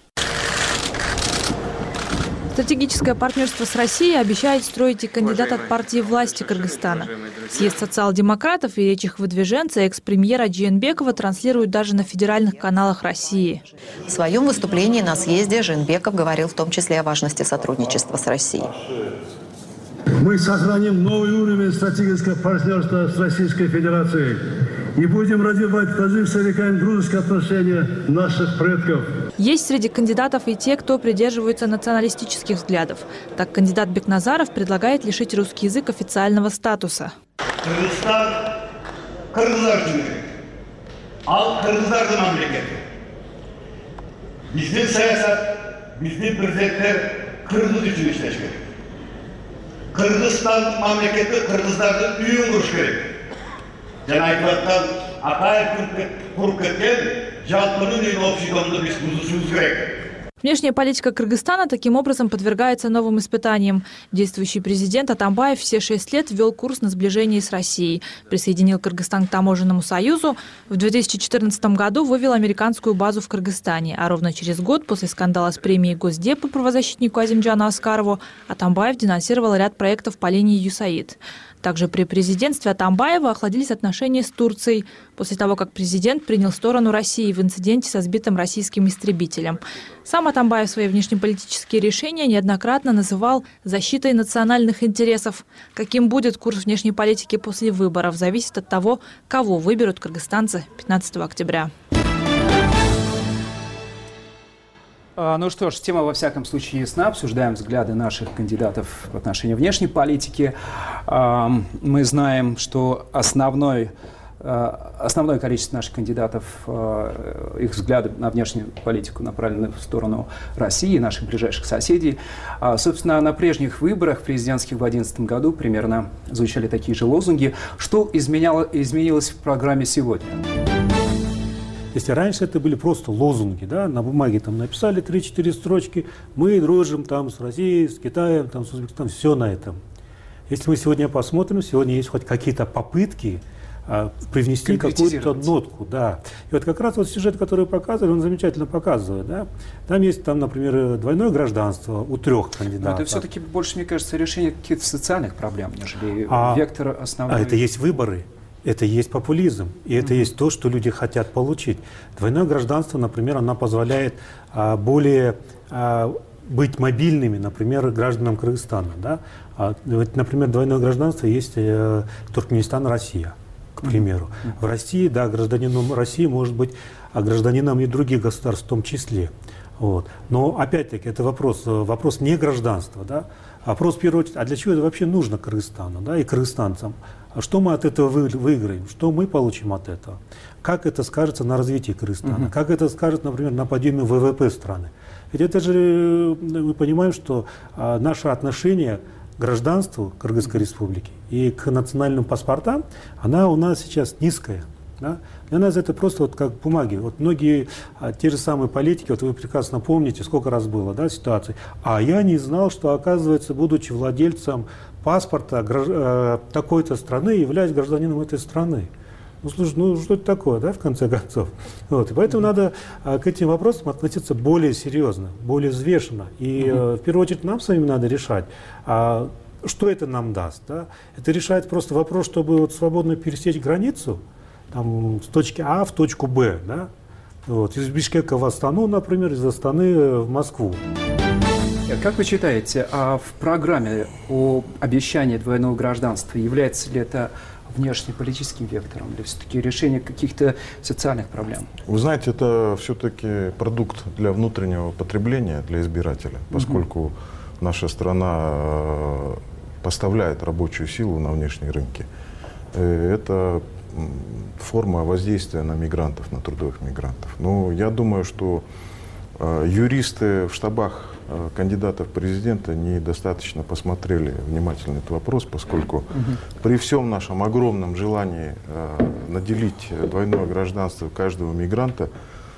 Стратегическое партнерство с Россией обещает строить и кандидат от партии власти Кыргызстана. Съезд социал-демократов и речь их выдвиженца экс-премьера Жээнбекова транслируют даже на федеральных каналах России. В своем выступлении на съезде Жээнбеков говорил в том числе о важности сотрудничества с Россией. Мы сохраним новый уровень стратегического партнерства с Российской Федерацией и будем развивать сложившиеся веками дружеские отношения наших предков. Есть среди кандидатов и те, кто придерживается националистических взглядов. Так, кандидат Бекназаров предлагает лишить русский язык официального статуса. Кыргызстан кыргыздар үчүн керек. Ал кыргыздардын мамлекети. Биздин саясат, биздин президенттер кыргыз үчүн иштеш керек. Кыргызстан мамлекети кыргыздардын үйүн куруш керек. Жана айтып аткан Акаев куруп кеткен жалпынын үйүн общедомду биз бузушубуз керек. Внешняя политика Кыргызстана таким образом подвергается новым испытаниям. Действующий президент Атамбаев все шесть лет вел курс на сближение с Россией. Присоединил Кыргызстан к Таможенному союзу. В две тысячи четырнадцатом году вывел американскую базу в Кыргызстане. А ровно через год, после скандала с премией Госдепа правозащитнику Азимджану Аскарову, Атамбаев денонсировал ряд проектов по линии ЮСАИД. Также при президентстве Атамбаева охладились отношения с Турцией после того, как президент принял сторону России в инциденте со сбитым российским истребителем. Сам Атамбаев свои внешнеполитические решения неоднократно называл защитой национальных интересов. Каким будет курс внешней политики после выборов, зависит от того, кого выберут кыргызстанцы пятнадцатого октября. Ну что ж, тема во всяком случае ясна. Обсуждаем взгляды наших кандидатов в отношении внешней политики. Мы знаем, что основной, основное количество наших кандидатов, их взгляды на внешнюю политику направлены в сторону России и наших ближайших соседей. Собственно, на прежних выборах президентских в две тысячи одиннадцатом году примерно звучали такие же лозунги. Что изменяло, изменилось в программе сегодня? Если раньше это были просто лозунги, да, на бумаге там написали три-четыре строчки, мы дружим там с Россией, с Китаем, там, с Узбекистаном, все на этом. Если мы сегодня посмотрим, сегодня есть хоть какие-то попытки а, привнести какую-то нотку. Да. И вот как раз вот сюжет, который показывали, он замечательно показывает. Да? Там есть, там, например, двойное гражданство у трех кандидатов. Но это все-таки больше, мне кажется, решение каких-то социальных проблем, нежели а, вектор основной. А это есть выборы. Это есть популизм, и это mm-hmm. есть то, что люди хотят получить. Двойное гражданство, например, оно позволяет а, более а, быть мобильными, например, гражданам Кыргызстана. Да? А, вот, например, двойное гражданство есть э, Туркменистан, Россия, к примеру. Mm-hmm. В России, да, гражданином России может быть а гражданином и других государств в том числе. Вот. Но опять-таки это вопрос, вопрос не гражданства, да? Вопрос в первую очередь, а для чего это вообще нужно Кыргызстану, да, и кыргызстанцам? А что мы от этого выиграем? Что мы получим от этого? Как это скажется на развитии Кыргызстана? Uh-huh. Как это скажется, например, на подъеме вэ вэ пэ страны? Ведь это же, мы понимаем, что а, наше отношение к гражданству Кыргызской республики и к национальным паспортам, она у нас сейчас низкая. Да? Для нас это просто вот как бумаги. Вот многие а, те же самые политики, вот вы прекрасно помните, сколько раз было, да, ситуаций. А я не знал, что, оказывается, будучи владельцем паспорта гражд... э, такой-то страны, являюсь гражданином этой страны. Ну, слушай, ну что это такое, да, в конце концов? Вот. И поэтому надо а, к этим вопросам относиться более серьезно, более взвешенно. И э, в первую очередь нам с вами надо решать, а, что это нам даст. Да? Это решает просто вопрос, чтобы вот свободно пересечь границу, там, с точки А в точку Б, да? Вот, из Бишкека в Астану, например, из Астаны в Москву. Как вы считаете, а в программе о обещании двойного гражданства является ли это внешнеполитическим вектором или все-таки решение каких-то социальных проблем? Вы знаете, это все-таки продукт для внутреннего потребления, для избирателя, поскольку угу. наша страна поставляет рабочую силу на внешние рынки. Это форма воздействия на мигрантов, на трудовых мигрантов. Но я думаю, что э, юристы в штабах э, кандидатов в президента недостаточно посмотрели внимательно этот вопрос, поскольку угу. при всем нашем огромном желании э, наделить двойное гражданство каждого мигранта,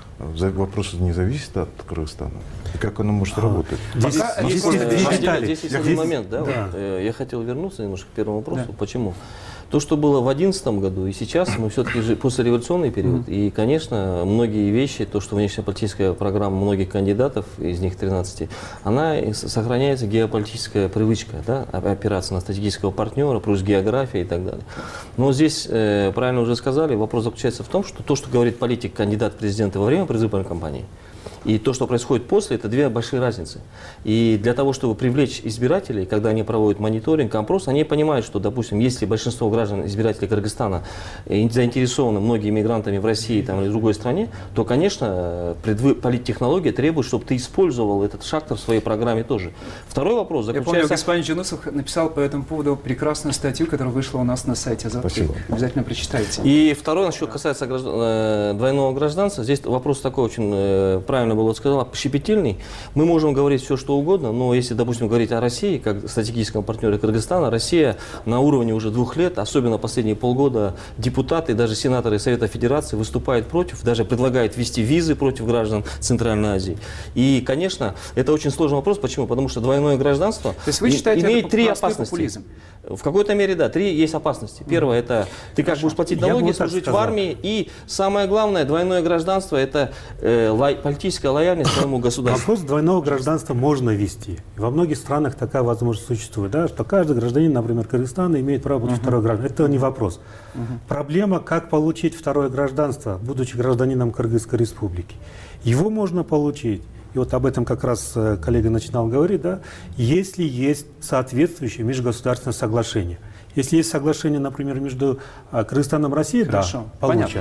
э, вопрос не зависит от Кыргызстана. И как оно может а, работать? Здесь, здесь, здесь, здесь есть один момент. Да? Да. Вот, я хотел вернуться немножко к первому вопросу. Да. Почему? То, что было в две тысячи одиннадцатом году и сейчас, мы все-таки же послереволюционный период. Mm-hmm. И, конечно, многие вещи, то, что внешнеполитическая программа многих кандидатов, из них тринадцати, она сохраняется геополитическая привычка, да, опираться на стратегического партнера, плюс география и так далее. Но здесь, э, правильно уже сказали, вопрос заключается в том, что то, что говорит политик, кандидат в президенты во время предвыборной кампании, и то, что происходит после, это две большие разницы. И для того, чтобы привлечь избирателей, когда они проводят мониторинг, опрос, они понимают, что, допустим, если большинство граждан, избирателей Кыргызстана заинтересованы многими мигрантами в России там, или в другой стране, то, конечно, предвы... политтехнология требует, чтобы ты использовал этот шактор в своей программе тоже. Второй вопрос заключается... Я помню, господин Джунусов написал по этому поводу прекрасную статью, которая вышла у нас на сайте «Азаттык». Обязательно прочитайте. И второе, насчет касается граждан... двойного гражданства, здесь вопрос такой очень правильно было сказала, щепетильный. Мы можем говорить все, что угодно, но если, допустим, говорить о России, как стратегическом партнере Кыргызстана, Россия на уровне уже двух лет, особенно последние полгода, депутаты, даже сенаторы Совета Федерации выступают против, даже предлагают ввести визы против граждан Центральной Азии. И, конечно, это очень сложный вопрос. Почему? Потому что двойное гражданство То есть вы считаете, имеет это три опасности. Популизм? В какой-то мере, да, три есть опасности. Первое, это ты как будешь платить налоги, служить в армии. И самое главное, двойное гражданство, это э, лай, политическая лояльность своему государству. Вопрос двойного гражданства можно ввести. Во многих странах такая возможность существует, да, что каждый гражданин, например, Кыргызстана, имеет право получить uh-huh. второе гражданство. Это не вопрос. Uh-huh. Проблема, как получить второе гражданство, будучи гражданином Кыргызской республики. Его можно получить. И вот об этом как раз коллега начинал говорить, да, если есть соответствующее межгосударственное соглашение. Если есть соглашение, например, между Кыргызстаном и Россией, Хорошо. Да, получат.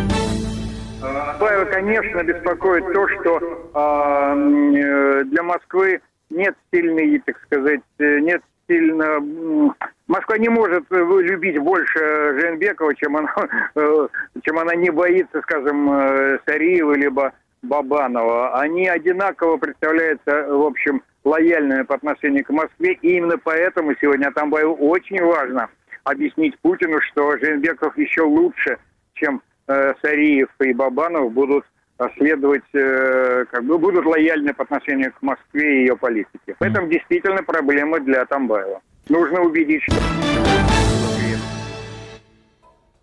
Павел, конечно, беспокоит то, что э, для Москвы нет сильной, так сказать, нет сильно... Москва не может любить больше Жээнбекова, чем она, э, чем она не боится, скажем, Сариева либо Бабанова. Они одинаково представляются, в общем, лояльными по отношению к Москве. И именно поэтому сегодня Атамбаеву очень важно объяснить Путину, что Жээнбеков еще лучше, чем э, Сариев и Бабанов, будут следовать, э, как бы будут лояльны по отношению к Москве и ее политике. Поэтому действительно проблема для Атамбаева. Нужно убедить, что...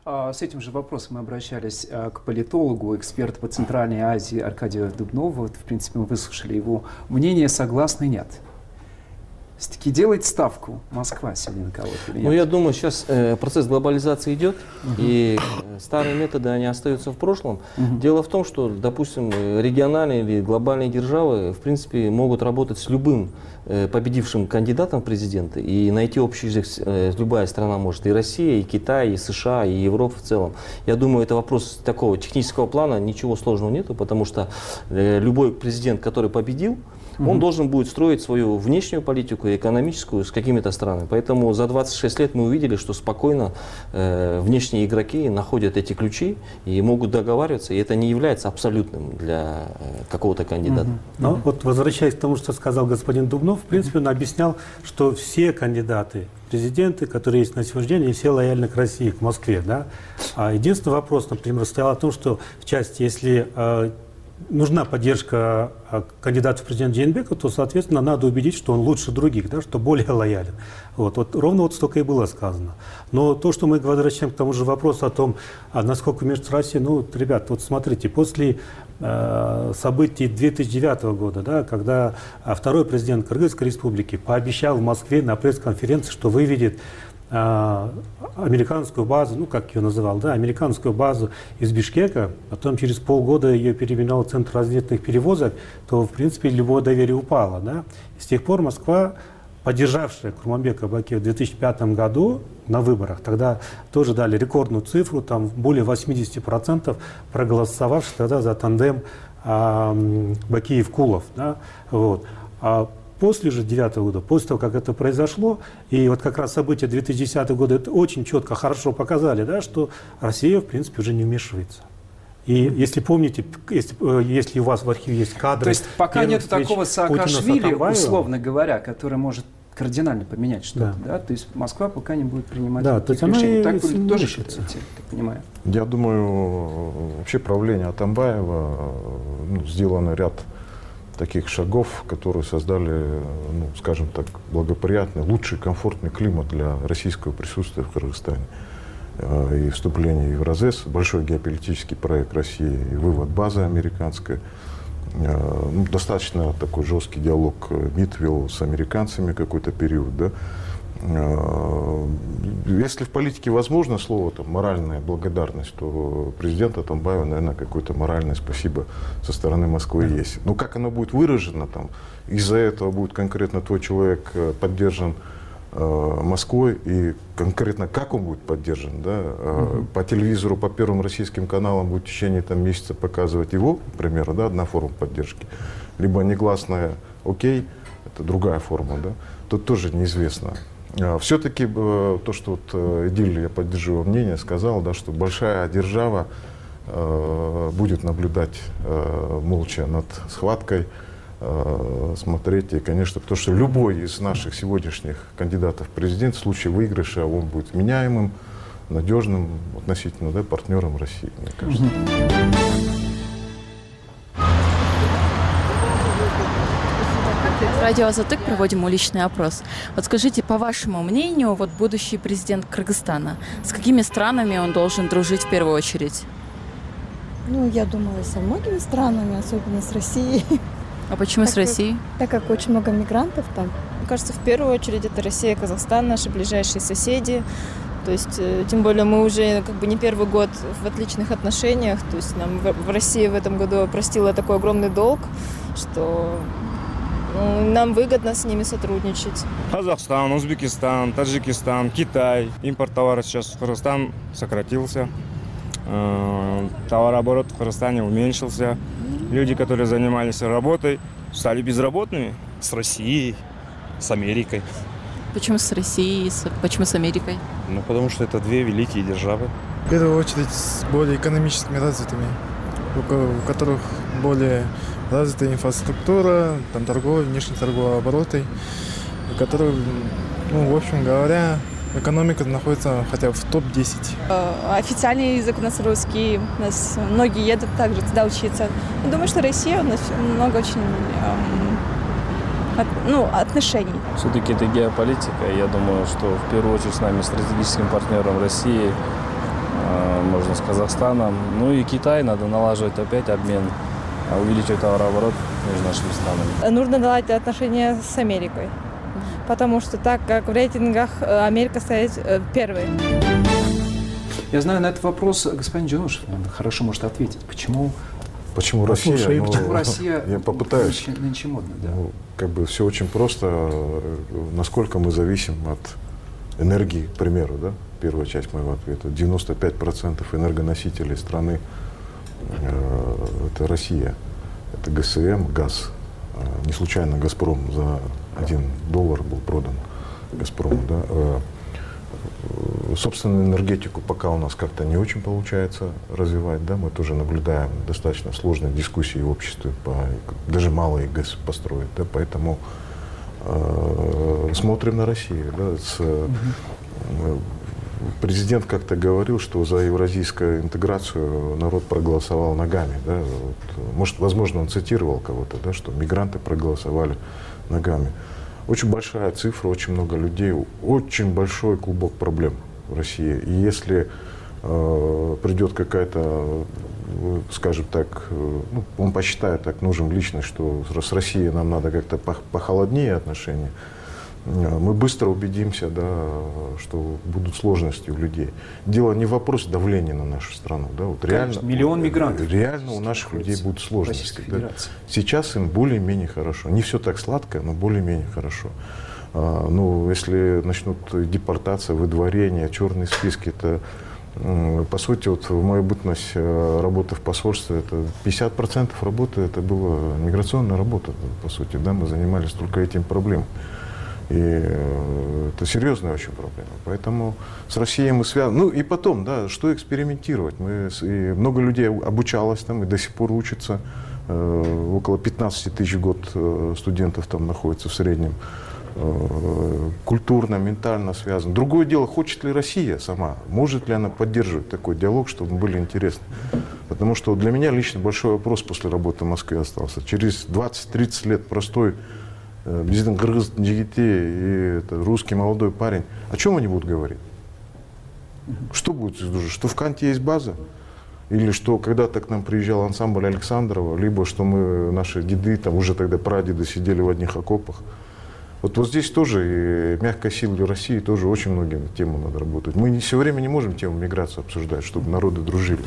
С этим же вопросом мы обращались к политологу, эксперту по Центральной Азии Аркадию Дубнову. Вот, в принципе, мы выслушали его мнение, согласны, нет. Все-таки делает ставку Москва сегодня на кого-то или нет? Ну, я думаю, сейчас э, процесс глобализации идет, uh-huh. и э, старые методы, они остаются в прошлом. Uh-huh. Дело в том, что, допустим, региональные или глобальные державы, в принципе, могут работать с любым э, победившим кандидатом в президенты и найти общий язык. Э, любая страна может, и Россия, и Китай, и США, и Европа в целом. Я думаю, это вопрос такого технического плана, ничего сложного нету, потому что э, любой президент, который победил, он mm-hmm. должен будет строить свою внешнюю политику и экономическую с какими-то странами. Поэтому за двадцать шесть лет мы увидели, что спокойно э, внешние игроки находят эти ключи и могут договариваться, и это не является абсолютным для э, какого-то кандидата. Mm-hmm. Но mm-hmm. вот возвращаясь к тому, что сказал господин Дубнов, в принципе, он объяснял, что все кандидаты, президенты, которые есть на сегодняшний день, они все лояльны к России, к Москве. Да? А единственный вопрос, например, стоял о том, что в части, если э, нужна поддержка кандидата в президент Жээнбека, то, соответственно, надо убедить, что он лучше других, да, что более лоялен. Вот, вот ровно вот столько и было сказано. Но то, что мы возвращаем к тому же вопросу о том, а насколько между Россией, ну, ребят, вот смотрите, после э, событий две тысячи девятого года, да, когда второй президент Кыргызской республики пообещал в Москве на пресс-конференции, что выведет американскую базу, ну, как ее называл, да, американскую базу из Бишкека, потом через полгода ее переименовал в Центр разведных перевозок, то, в принципе, любое доверие упало, да. И с тех пор Москва, поддержавшая Курманбека Бакиева в две тысячи пятом году на выборах, тогда тоже дали рекордную цифру, там более восьмидесяти процентов проголосовавших тогда за тандем э, Бакиев-Кулов, да, вот. А после же девятого года, после того, как это произошло, и вот как раз события две тысячи десятого года это очень четко, хорошо показали, да, что Россия, в принципе, уже не вмешивается. И если помните, если, если у вас в архиве есть кадры... То есть пока нет такого Саакашвили, условно говоря, который может кардинально поменять что-то, да. Да? То есть Москва пока не будет принимать да, таких решений. Так вы тоже считаете, так понимаю? Я думаю, вообще правление Атамбаева, ну, сделано ряд таких шагов, которые создали, ну, скажем так, благоприятный, лучший, комфортный климат для российского присутствия в Кыргызстане. И вступление в Евразес, большой геополитический проект России, и вывод базы американской. Ну, достаточно такой жесткий диалог МИД вел с американцами какой-то период, да. Если в политике возможно слово там, моральная благодарность, то президент Атамбаева, наверное, какое-то моральное спасибо со стороны Москвы да. есть. Но как оно будет выражено, там, из-за этого будет конкретно твой человек поддержан э, Москвой, и конкретно как он будет поддержан, да, э, угу. по телевизору, по первым российским каналам будет в течение там, месяца показывать его, к примеру, да, одна форма поддержки, либо негласная «окей», это другая форма, да, тут тоже неизвестно. Все-таки то, что вот Эдиль, я поддерживаю мнение, сказал, да, что большая держава э, будет наблюдать э, молча над схваткой, э, смотреть. И, конечно, потому что любой из наших сегодняшних кандидатов в президент в случае выигрыша он будет меняемым, надежным относительно, да, партнером России, мне кажется. Радио «Азатык» проводим уличный опрос. Вот скажите, по вашему мнению, вот будущий президент Кыргызстана, с какими странами он должен дружить в первую очередь? Ну, я думаю, со многими странами, особенно с Россией. А почему так с Россией? Как, так как очень много мигрантов там. Мне кажется, в первую очередь это Россия, Казахстан, наши ближайшие соседи. То есть, тем более мы уже как бы не первый год в отличных отношениях. То есть нам в России в этом году простила такой огромный долг, что... нам выгодно с ними сотрудничать. Казахстан, Узбекистан, Таджикистан, Китай. Импорт товара сейчас в Кыргызстан сократился. Товарооборот в Кыргызстане уменьшился. Люди, которые занимались работой, стали безработными. С Россией, с Америкой. Почему с Россией, почему с Америкой? Ну, потому что это две великие державы. В первую очередь с более экономически развитыми, у которых более развитая инфраструктура, там торговля, внешние торговые обороты, у которых, ну, в общем говоря, экономика находится хотя бы в топ десять. Официальный язык у нас русский, у нас многие едут также туда учиться. Я думаю, что Россия у нас много очень эм, от, ну, отношений. Все-таки это геополитика. Я думаю, что в первую очередь с нами стратегическим партнером России можно с Казахстаном. Ну и Китай, надо налаживать опять обмен, увеличивать товарооборот между нашими странами. Нужно наладить отношения с Америкой, потому что так как в рейтингах Америка стоит первой. Я знаю, на этот вопрос господин Джанушев хорошо может ответить. Почему? Почему Россия? Слушай, ну, почему Россия? Я попытаюсь. Нынче, нынче модно, да. Ну, как бы все очень просто. Насколько мы зависим от энергии, к примеру, да? Первая часть моего ответа. девяносто пять процентов энергоносителей страны э, это Россия. Это ГСМ, газ. Не случайно «Газпром» за один доллар был продан. «Газпрому», да? Собственную энергетику пока у нас как-то не очень получается развивать, да, мы тоже наблюдаем достаточно сложные дискуссии в обществе, по, даже малые ГЭС построить, да, поэтому э, смотрим на Россию, да, с, э, президент как-то говорил, что за евразийскую интеграцию народ проголосовал ногами, да, вот, может, возможно, он цитировал кого-то, да, что мигранты проголосовали ногами. Очень большая цифра, очень много людей, очень большой клубок проблем в России. И если э, придет какая-то, э, скажем так, э, ну, он посчитает так нужным лично, что с Россией нам надо как-то похолоднее отношения, э, мы быстро убедимся, да, что будут сложности у людей. Дело не в вопросе давления на нашу страну. Да, вот реально, миллион мигрантов. Реально у наших людей будут сложности. Да. Сейчас им более-менее хорошо. Не все так сладко, но более-менее хорошо. А, ну, если начнут депортация, выдворение, черные списки, это, по сути, вот в мою бытность работы в посольстве, это пятьдесят процентов работы, это была миграционная работа, по сути, да, мы занимались только этим проблемой. И это серьезная очень проблема. Поэтому с Россией мы связаны. Ну и потом, да, что экспериментировать? Мы, и много людей обучалось там и до сих пор учатся. Э, около пятнадцати тысяч в год студентов там находится в среднем. Э, культурно, ментально связано. Другое дело, хочет ли Россия сама, может ли она поддерживать такой диалог, чтобы мы были интересны. Потому что для меня лично большой вопрос после работы в Москве остался. Через двадцать-тридцать лет простой президент Кыргыз Джигите и это, русский молодой парень, о чем они будут говорить? Что будет изложено? Что в Канте есть база? Или что когда-то к нам приезжал ансамбль Александрова, либо что мы, наши деды, там уже тогда прадеды сидели в одних окопах. Вот, вот здесь тоже и мягкая сила для России тоже очень многие темы надо работать. Мы не, все время не можем тему миграции обсуждать, чтобы народы дружили.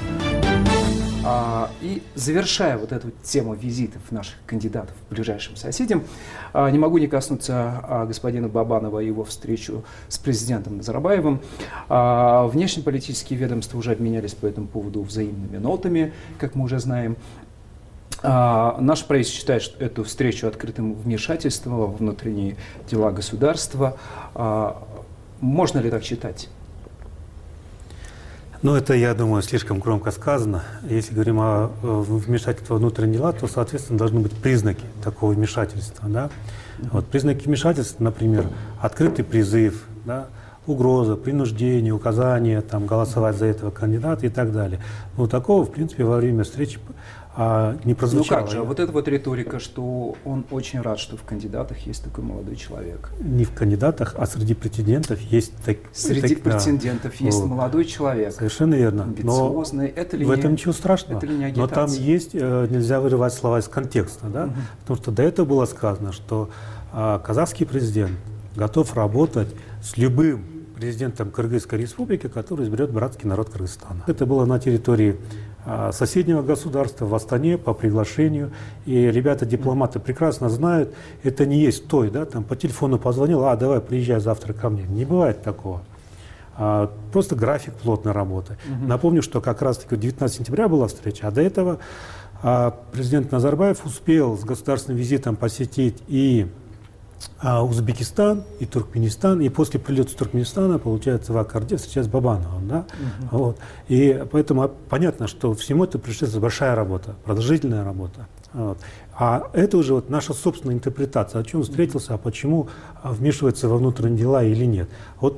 А, и завершая вот эту тему визитов наших кандидатов к ближайшим соседям, а, не могу не коснуться а, господина Бабанова и его встречу с президентом Назарбаевым. А, внешнеполитические ведомства уже обменялись по этому поводу взаимными нотами, как мы уже знаем. А, наше правительство считает что эту встречу открытым вмешательством во внутренние дела государства. А, можно ли так считать? Ну, это, я думаю, слишком громко сказано. Если говорим о вмешательстве во внутренние дела, то, соответственно, должны быть признаки такого вмешательства. Да? Вот, признаки вмешательства, например, открытый призыв, да, угроза, принуждение, указание там, голосовать за этого кандидата и так далее. Но такого, в принципе, во время встречи а, не прозвучало. Ну как же, вот эта вот риторика, что он очень рад, что в кандидатах есть такой молодой человек. Не в кандидатах, а среди претендентов есть так, Среди так, претендентов да, есть вот. молодой человек. Совершенно верно. Амбициозный. Это ли в не, этом ничего страшного. Это ли не Но там есть, нельзя вырывать слова из контекста. Да? Угу. Потому что до этого было сказано, что а, казахский президент готов работать с любым президентом Кыргызской республики, который изберет братский народ Кыргызстана. Это было на территории а, соседнего государства, в Астане, по приглашению. И ребята-дипломаты прекрасно знают, это не есть той, да, там по телефону позвонил, а давай приезжай завтра ко мне. Не бывает такого. А, просто график плотной работы. Угу. Напомню, что как раз-таки девятнадцатого сентября была встреча, а до этого а, президент Назарбаев успел с государственным визитом посетить и А Узбекистан и Туркменистан, и после прилета с Туркменистана, получается, в Аккорде встреча с Бабановым. Да? Uh-huh. Вот. И поэтому понятно, что всему это предшествует большая работа, продолжительная работа. Вот. А это уже вот наша собственная интерпретация, о чем встретился, а почему вмешивается во внутренние дела или нет. Вот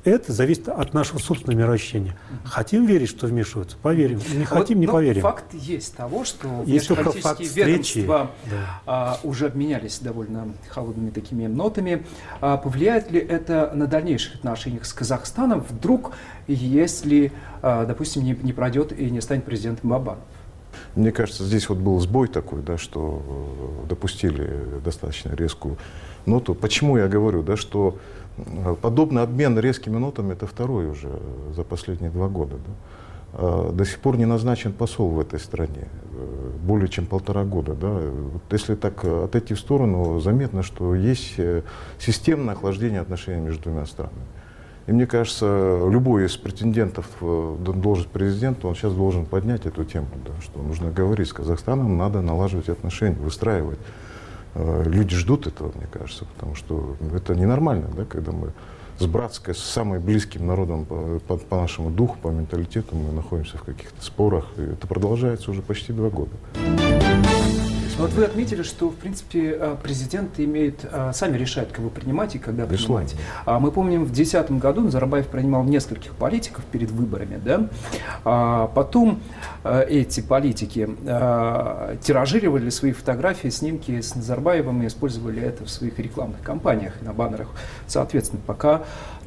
это зависит от нашего собственного мироощущения. Хотим верить, что вмешиваются, поверим. Не хотим, вот, не поверим. Факт есть того, что есть только факт встречи, ведомства да. а, уже обменялись довольно холодными такими нотами. А, повлияет ли это на дальнейших отношениях с Казахстаном, вдруг, если, а, допустим, не, не пройдет и не станет президентом Бабанов? Мне кажется, здесь вот был сбой такой, да, что допустили достаточно резкую ноту. Почему я говорю, да, что подобный обмен резкими нотами — это второй уже за последние два года. Да. До сих пор не назначен посол в этой стране, более чем полтора года. Да. Если так отойти в сторону, заметно, что есть системное охлаждение отношений между двумя странами. И мне кажется, любой из претендентов на должность президента, он сейчас должен поднять эту тему, да, что нужно говорить с Казахстаном, надо налаживать отношения, выстраивать. Люди ждут этого, мне кажется, потому что это ненормально, да, когда мы с братской, с самым близким народом по, по, по нашему духу, по менталитету мы находимся в каких-то спорах. И это продолжается уже почти два года. Вот вы отметили, что, в принципе, президент имеет, сами решают, кого принимать и когда принимать. А мы помним, в две тысячи десятом году Назарбаев принимал нескольких политиков перед выборами, да? А потом эти политики тиражировали свои фотографии, снимки с Назарбаевым и использовали это в своих рекламных кампаниях, на баннерах, соответственно, пока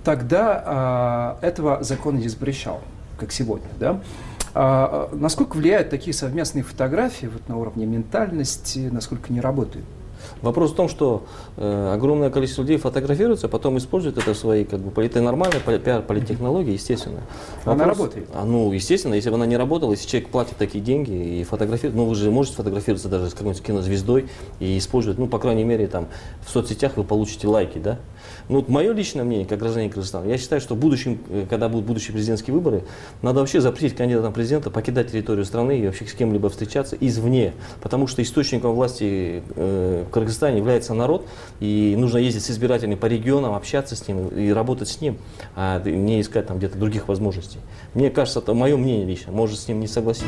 тогда этого закон не запрещал, как сегодня, да? А насколько влияют такие совместные фотографии вот, на уровне ментальности, насколько не работают? Вопрос в том, что э, огромное количество людей фотографируется, потом используют это в своей, как бы, это нормальная пиар, политтехнология, естественно. Вопрос, она работает? А, ну, естественно, если бы она не работала, если человек платит такие деньги и фотографирует, ну, вы же можете фотографироваться даже с какой-нибудь кинозвездой и использовать, ну, по крайней мере, там, в соцсетях вы получите лайки, да? Ну, вот мое личное мнение, как гражданин Кыргызстана, я считаю, что в будущем, когда будут будущие президентские выборы, надо вообще запретить кандидатам президента покидать территорию страны и вообще с кем-либо встречаться извне, потому что источником власти э, в Кыргызстане является народ, и нужно ездить с избирателями по регионам, общаться с ним и работать с ним, а не искать там где-то других возможностей. Мне кажется, это мое мнение лично, может с ним не согласиться.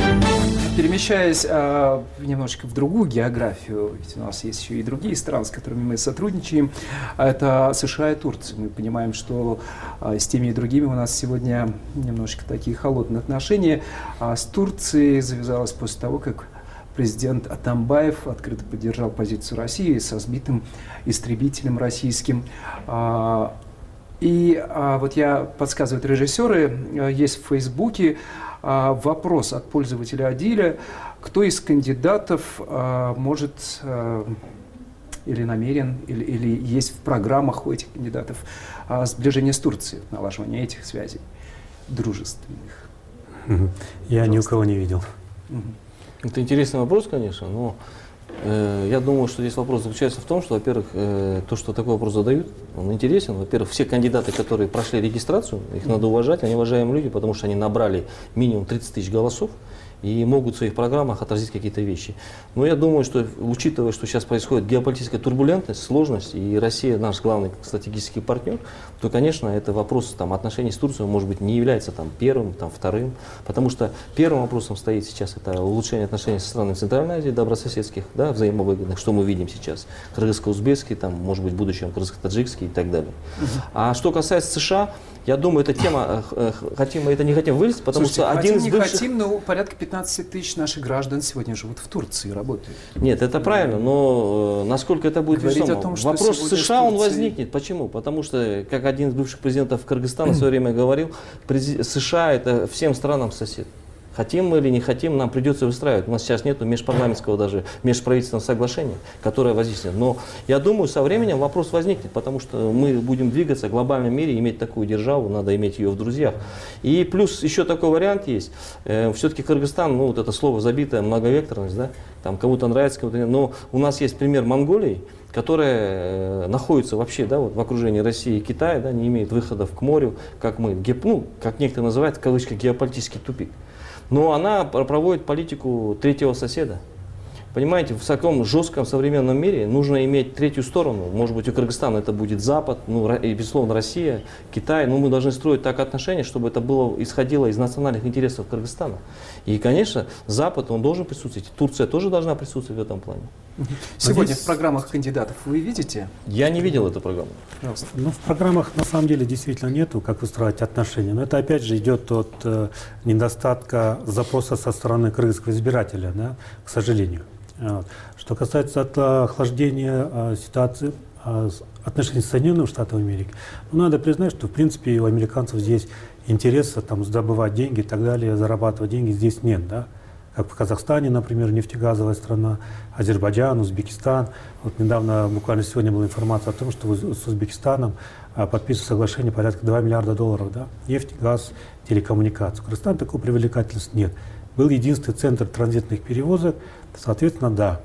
Перемещаясь э, немножечко в другую географию, ведь у нас есть еще и другие страны, с которыми мы сотрудничаем, это США и Турция. Мы понимаем, что э, с теми и другими у нас сегодня немножечко такие холодные отношения. А с Турцией завязалось после того, как президент Атамбаев открыто поддержал позицию России со сбитым истребителем российским. А, и а, вот я подсказывают режиссеры, а, есть в Фейсбуке а, вопрос от пользователя Адиля, кто из кандидатов а, может а, или намерен, или, или есть в программах у этих кандидатов а, сближение с Турцией, налаживание этих связей дружественных. Я Пожалуйста. Ни у кого не видел. Это интересный вопрос, конечно, но э, я думаю, что здесь вопрос заключается в том, что, во-первых, э, то, что такой вопрос задают, он интересен. Во-первых, все кандидаты, которые прошли регистрацию, их надо уважать, они уважаемые люди, потому что они набрали минимум тридцать тысяч голосов и могут в своих программах отразить какие-то вещи. Но я думаю, что, учитывая, что сейчас происходит геополитическая турбулентность, сложность, и Россия наш главный стратегический партнер, то, конечно, это вопрос там, отношений с Турцией, может быть, не является там, первым, там, вторым, потому что первым вопросом стоит сейчас это улучшение отношений со странами Центральной Азии, добрососедских, да, взаимовыгодных, что мы видим сейчас, кыргызско-узбекский, там, может быть, в будущем кыргызско-таджикский и так далее. А что касается США, я думаю, эта тема, хотим мы это не хотим вылезть, потому Слушайте, что один хотим, из бывших... не хотим, но порядка пятнадцать тысяч наших граждан сегодня живут в Турции и работают. Нет, это правильно, но насколько это будет Говорить весомо? о том, что Вопрос в США Турцией... он возникнет. Почему? Потому что, как один из бывших президентов Кыргызстана в свое время говорил, США это всем странам сосед. Хотим мы или не хотим, нам придется выстраивать. У нас сейчас нет межпарламентского даже межправительственного соглашения, которое возникнет. Но я думаю, со временем вопрос возникнет, потому что мы будем двигаться в глобальном мире, иметь такую державу, надо иметь ее в друзьях. И плюс еще такой вариант есть. Э, все-таки Кыргызстан, ну вот это слово забитое, многовекторность, да, там кому-то нравится, кому-то нет. Но у нас есть пример Монголии, которая э, находится вообще, да, вот в окружении России и Китая, да, не имеет выходов к морю, как мы, геп, ну, как некоторые называют, в кавычках, геополитический тупик. Но она проводит политику третьего соседа. Понимаете, в таком жестком современном мире нужно иметь третью сторону. Может быть, у Кыргызстана это будет Запад, ну, и, безусловно, Россия, Китай. Но мы должны строить так отношения, чтобы это было, исходило из национальных интересов Кыргызстана. И, конечно, Запад, он должен присутствовать. Турция тоже должна присутствовать в этом плане. Сегодня здесь... в программах кандидатов вы видите? Я не видел эту программу. Пожалуйста. Ну, в программах на самом деле действительно нету, как выстраивать отношения. Но это опять же идет от э, недостатка запроса со стороны кыргызского избирателя, да, к сожалению. Вот. Что касается от, охлаждения э, ситуации, э, отношений с Соединенными Штатами Америки, ну, надо признать, что в принципе у американцев здесь интереса там, добывать деньги и так далее, зарабатывать деньги здесь нет. Да? Как в Казахстане, например, нефтегазовая страна, Азербайджан, Узбекистан. Вот недавно, буквально сегодня была информация о том, что с Узбекистаном подписывают соглашение порядка два миллиарда долларов. Да? Нефть, газ, телекоммуникации. В Кыргызстане такой привлекательности нет. Был единственный центр транзитных перевозок, соответственно, да.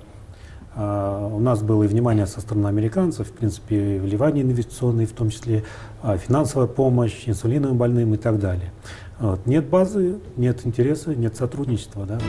У нас было и внимание со стороны американцев, в принципе, вливание инвестиционные, в том числе финансовая помощь инсулиновым больным и так далее. Вот. Нет базы, нет интереса, нет сотрудничества. Да?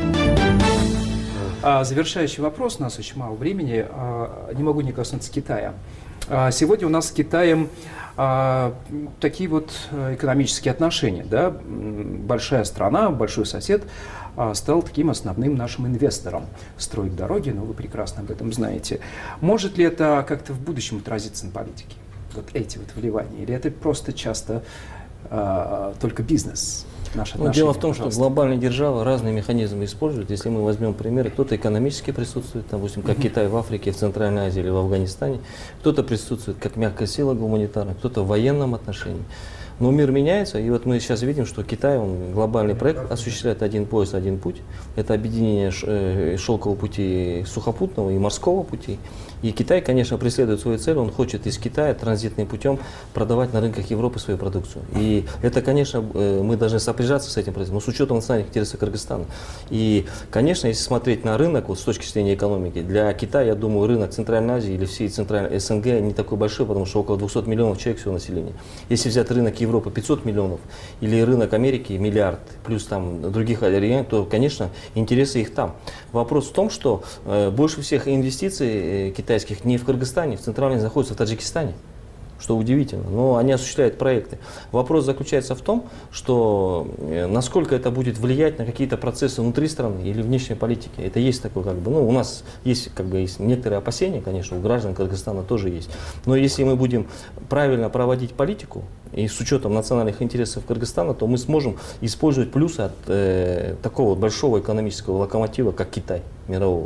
А, завершающий вопрос, у нас очень мало времени, а, не могу не коснуться Китая. А, сегодня у нас с Китаем а, такие вот экономические отношения. Да? Большая страна, большой сосед а, стал таким основным нашим инвестором. Строить дороги, но вы прекрасно об этом знаете. Может ли это как-то в будущем отразиться на политике? Вот эти вот вливания? Или это просто часто а, только бизнес? Ну, дело в том, пожалуйста. что глобальные державы разные механизмы используют. Если мы возьмем примеры, кто-то экономически присутствует, допустим, как uh-huh. Китай в Африке, в Центральной Азии или в Афганистане, кто-то присутствует как мягкая сила гуманитарная, кто-то в военном отношении. Но мир меняется, и вот мы сейчас видим, что Китай, он глобальный проект, осуществляет один пояс, один путь. Это объединение шелкового пути сухопутного и морского пути. И Китай, конечно, преследует свою цель, он хочет из Китая транзитным путем продавать на рынках Европы свою продукцию. И это, конечно, мы должны сопряжаться с этим процессом, но с учетом национальных интересов Кыргызстана. И, конечно, если смотреть на рынок вот, с точки зрения экономики, для Китая, я думаю, рынок Центральной Азии или всей Центральной СНГ не такой большой, потому что около двухсот миллионов человек всего населения. Если взять рынок Европы пятьсот миллионов или рынок Америки миллиард, плюс там других регионов, то, конечно, интересы их там. Вопрос в том, что э, больше всех инвестиций э, китайских не в Кыргызстане, в Центральной Азии находятся в Таджикистане, что удивительно, но они осуществляют проекты. Вопрос заключается в том, что э, насколько это будет влиять на какие-то процессы внутри страны или внешней политики. Это есть такое, как бы, ну, у нас есть, как бы, есть некоторые опасения, конечно, у граждан Кыргызстана тоже есть. Но если мы будем правильно проводить политику, и с учетом национальных интересов Кыргызстана, то мы сможем использовать плюсы от э, такого большого экономического локомотива, как Китай мирового.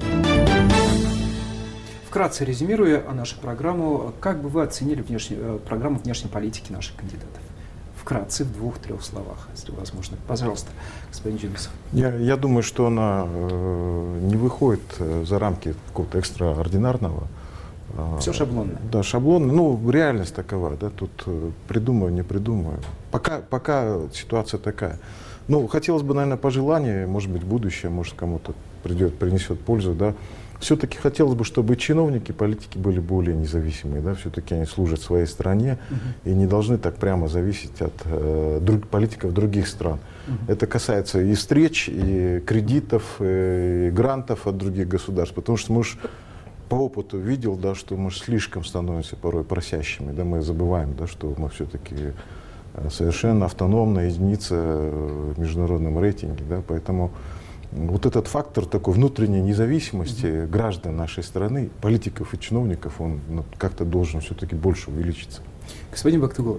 Вкратце резюмируя нашу программу, как бы вы оценили внешне, программу внешней политики наших кандидатов? Вкратце, в двух-трех словах, если возможно. Пожалуйста, господин Джумисов. Я, я думаю, что она э, не выходит за рамки какого-то экстраординарного. Все шаблонно. Да, шаблонно. Ну, реальность такова, да, тут придумаю, не придумаю. Пока, пока ситуация такая. Ну, хотелось бы, наверное, пожелание, может быть, будущее, может, кому-то придет, принесет пользу, да. Все-таки хотелось бы, чтобы чиновники, политики были более независимые, да, все-таки они служат своей стране uh-huh. и не должны так прямо зависеть от э, друг, политиков других стран. Uh-huh. Это касается и встреч, и кредитов, и грантов от других государств, потому что мы уж по опыту видел, да, что мы слишком становимся порой просящими, да, мы забываем, да, что мы все-таки совершенно автономная единица в международном рейтинге, да, поэтому вот этот фактор такой внутренней независимости mm-hmm. граждан нашей страны, политиков и чиновников, он ну, как-то должен все-таки больше увеличиться. Господин Бактыгулов.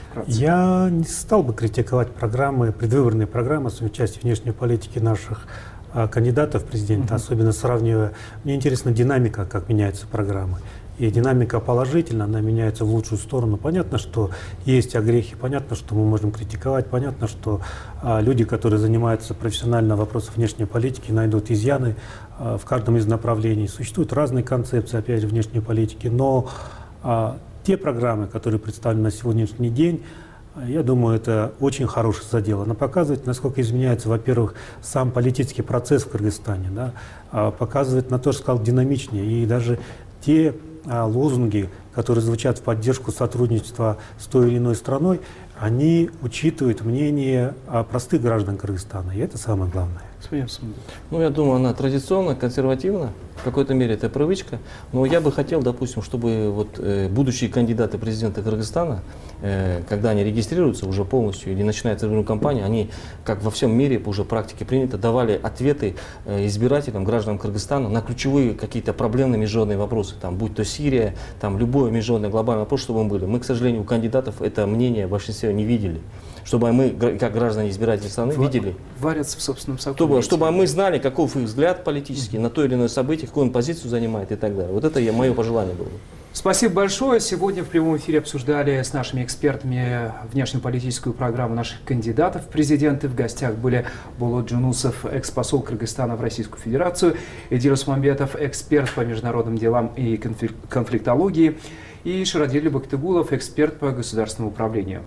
Я не стал бы критиковать программы, предвыборные программы с участием внешней политики наших а, кандидатов в президенты, mm-hmm. особенно сравнивая. Мне интересна динамика, как меняются программы. И динамика положительна, она меняется в лучшую сторону. Понятно, что есть огрехи, понятно, что мы можем критиковать, понятно, что а, люди, которые занимаются профессионально вопросом внешней политики, найдут изъяны а, в каждом из направлений. Существуют разные концепции, опять же, внешней политики, но а, те программы, которые представлены на сегодняшний день, я думаю, это очень хороший задел. Она показывает, насколько изменяется, во-первых, сам политический процесс в Кыргызстане, да, а, показывает на то, что сказал, динамичнее, и даже те а, лозунги, которые звучат в поддержку сотрудничества с той или иной страной, они учитывают мнение а, простых граждан Кыргызстана, и это самое главное. Ну, я думаю, она традиционно, консервативна, В какой-то мере это привычка, но я бы хотел, допустим, чтобы вот, э, будущие кандидаты президента Кыргызстана, э, когда они регистрируются уже полностью или начинают избирательную кампанию, они, как во всем мире уже практике принято, давали ответы э, избирателям, гражданам Кыргызстана на ключевые какие-то проблемные международные вопросы, там, будь то Сирия, там, любой международный глобальный вопрос, чтобы он были. Мы, к сожалению, у кандидатов это мнение в большинстве не видели. Чтобы мы, как граждане избирателей страны, В... видели. Варятся в собственном соку. Чтобы, чтобы мы знали, каков их взгляд политический mm-hmm. на то или иное событие, какую он позицию занимает и так далее. Вот это я, мое пожелание было. Спасибо большое. Сегодня в прямом эфире обсуждали с нашими экспертами внешнеполитическую программу наших кандидатов в президенты. В гостях были Болот Джунусов, экс-посол Кыргызстана в Российскую Федерацию, Эдир Усманбетов, эксперт по международным делам и конфликтологии, и Ширадили Бактыгулов, эксперт по государственному управлению.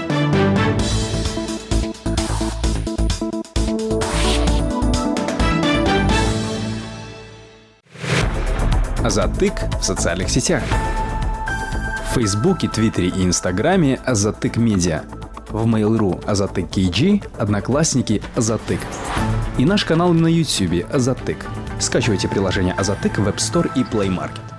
Азаттык в социальных сетях. В Фейсбуке, Твиттере и Инстаграме Азаттык Медиа. В Mail.ru Азаттык кей джи, Одноклассники Азаттык. И наш канал на Ютубе Азаттык. Скачивайте приложение Азаттык в App Store и Play Market.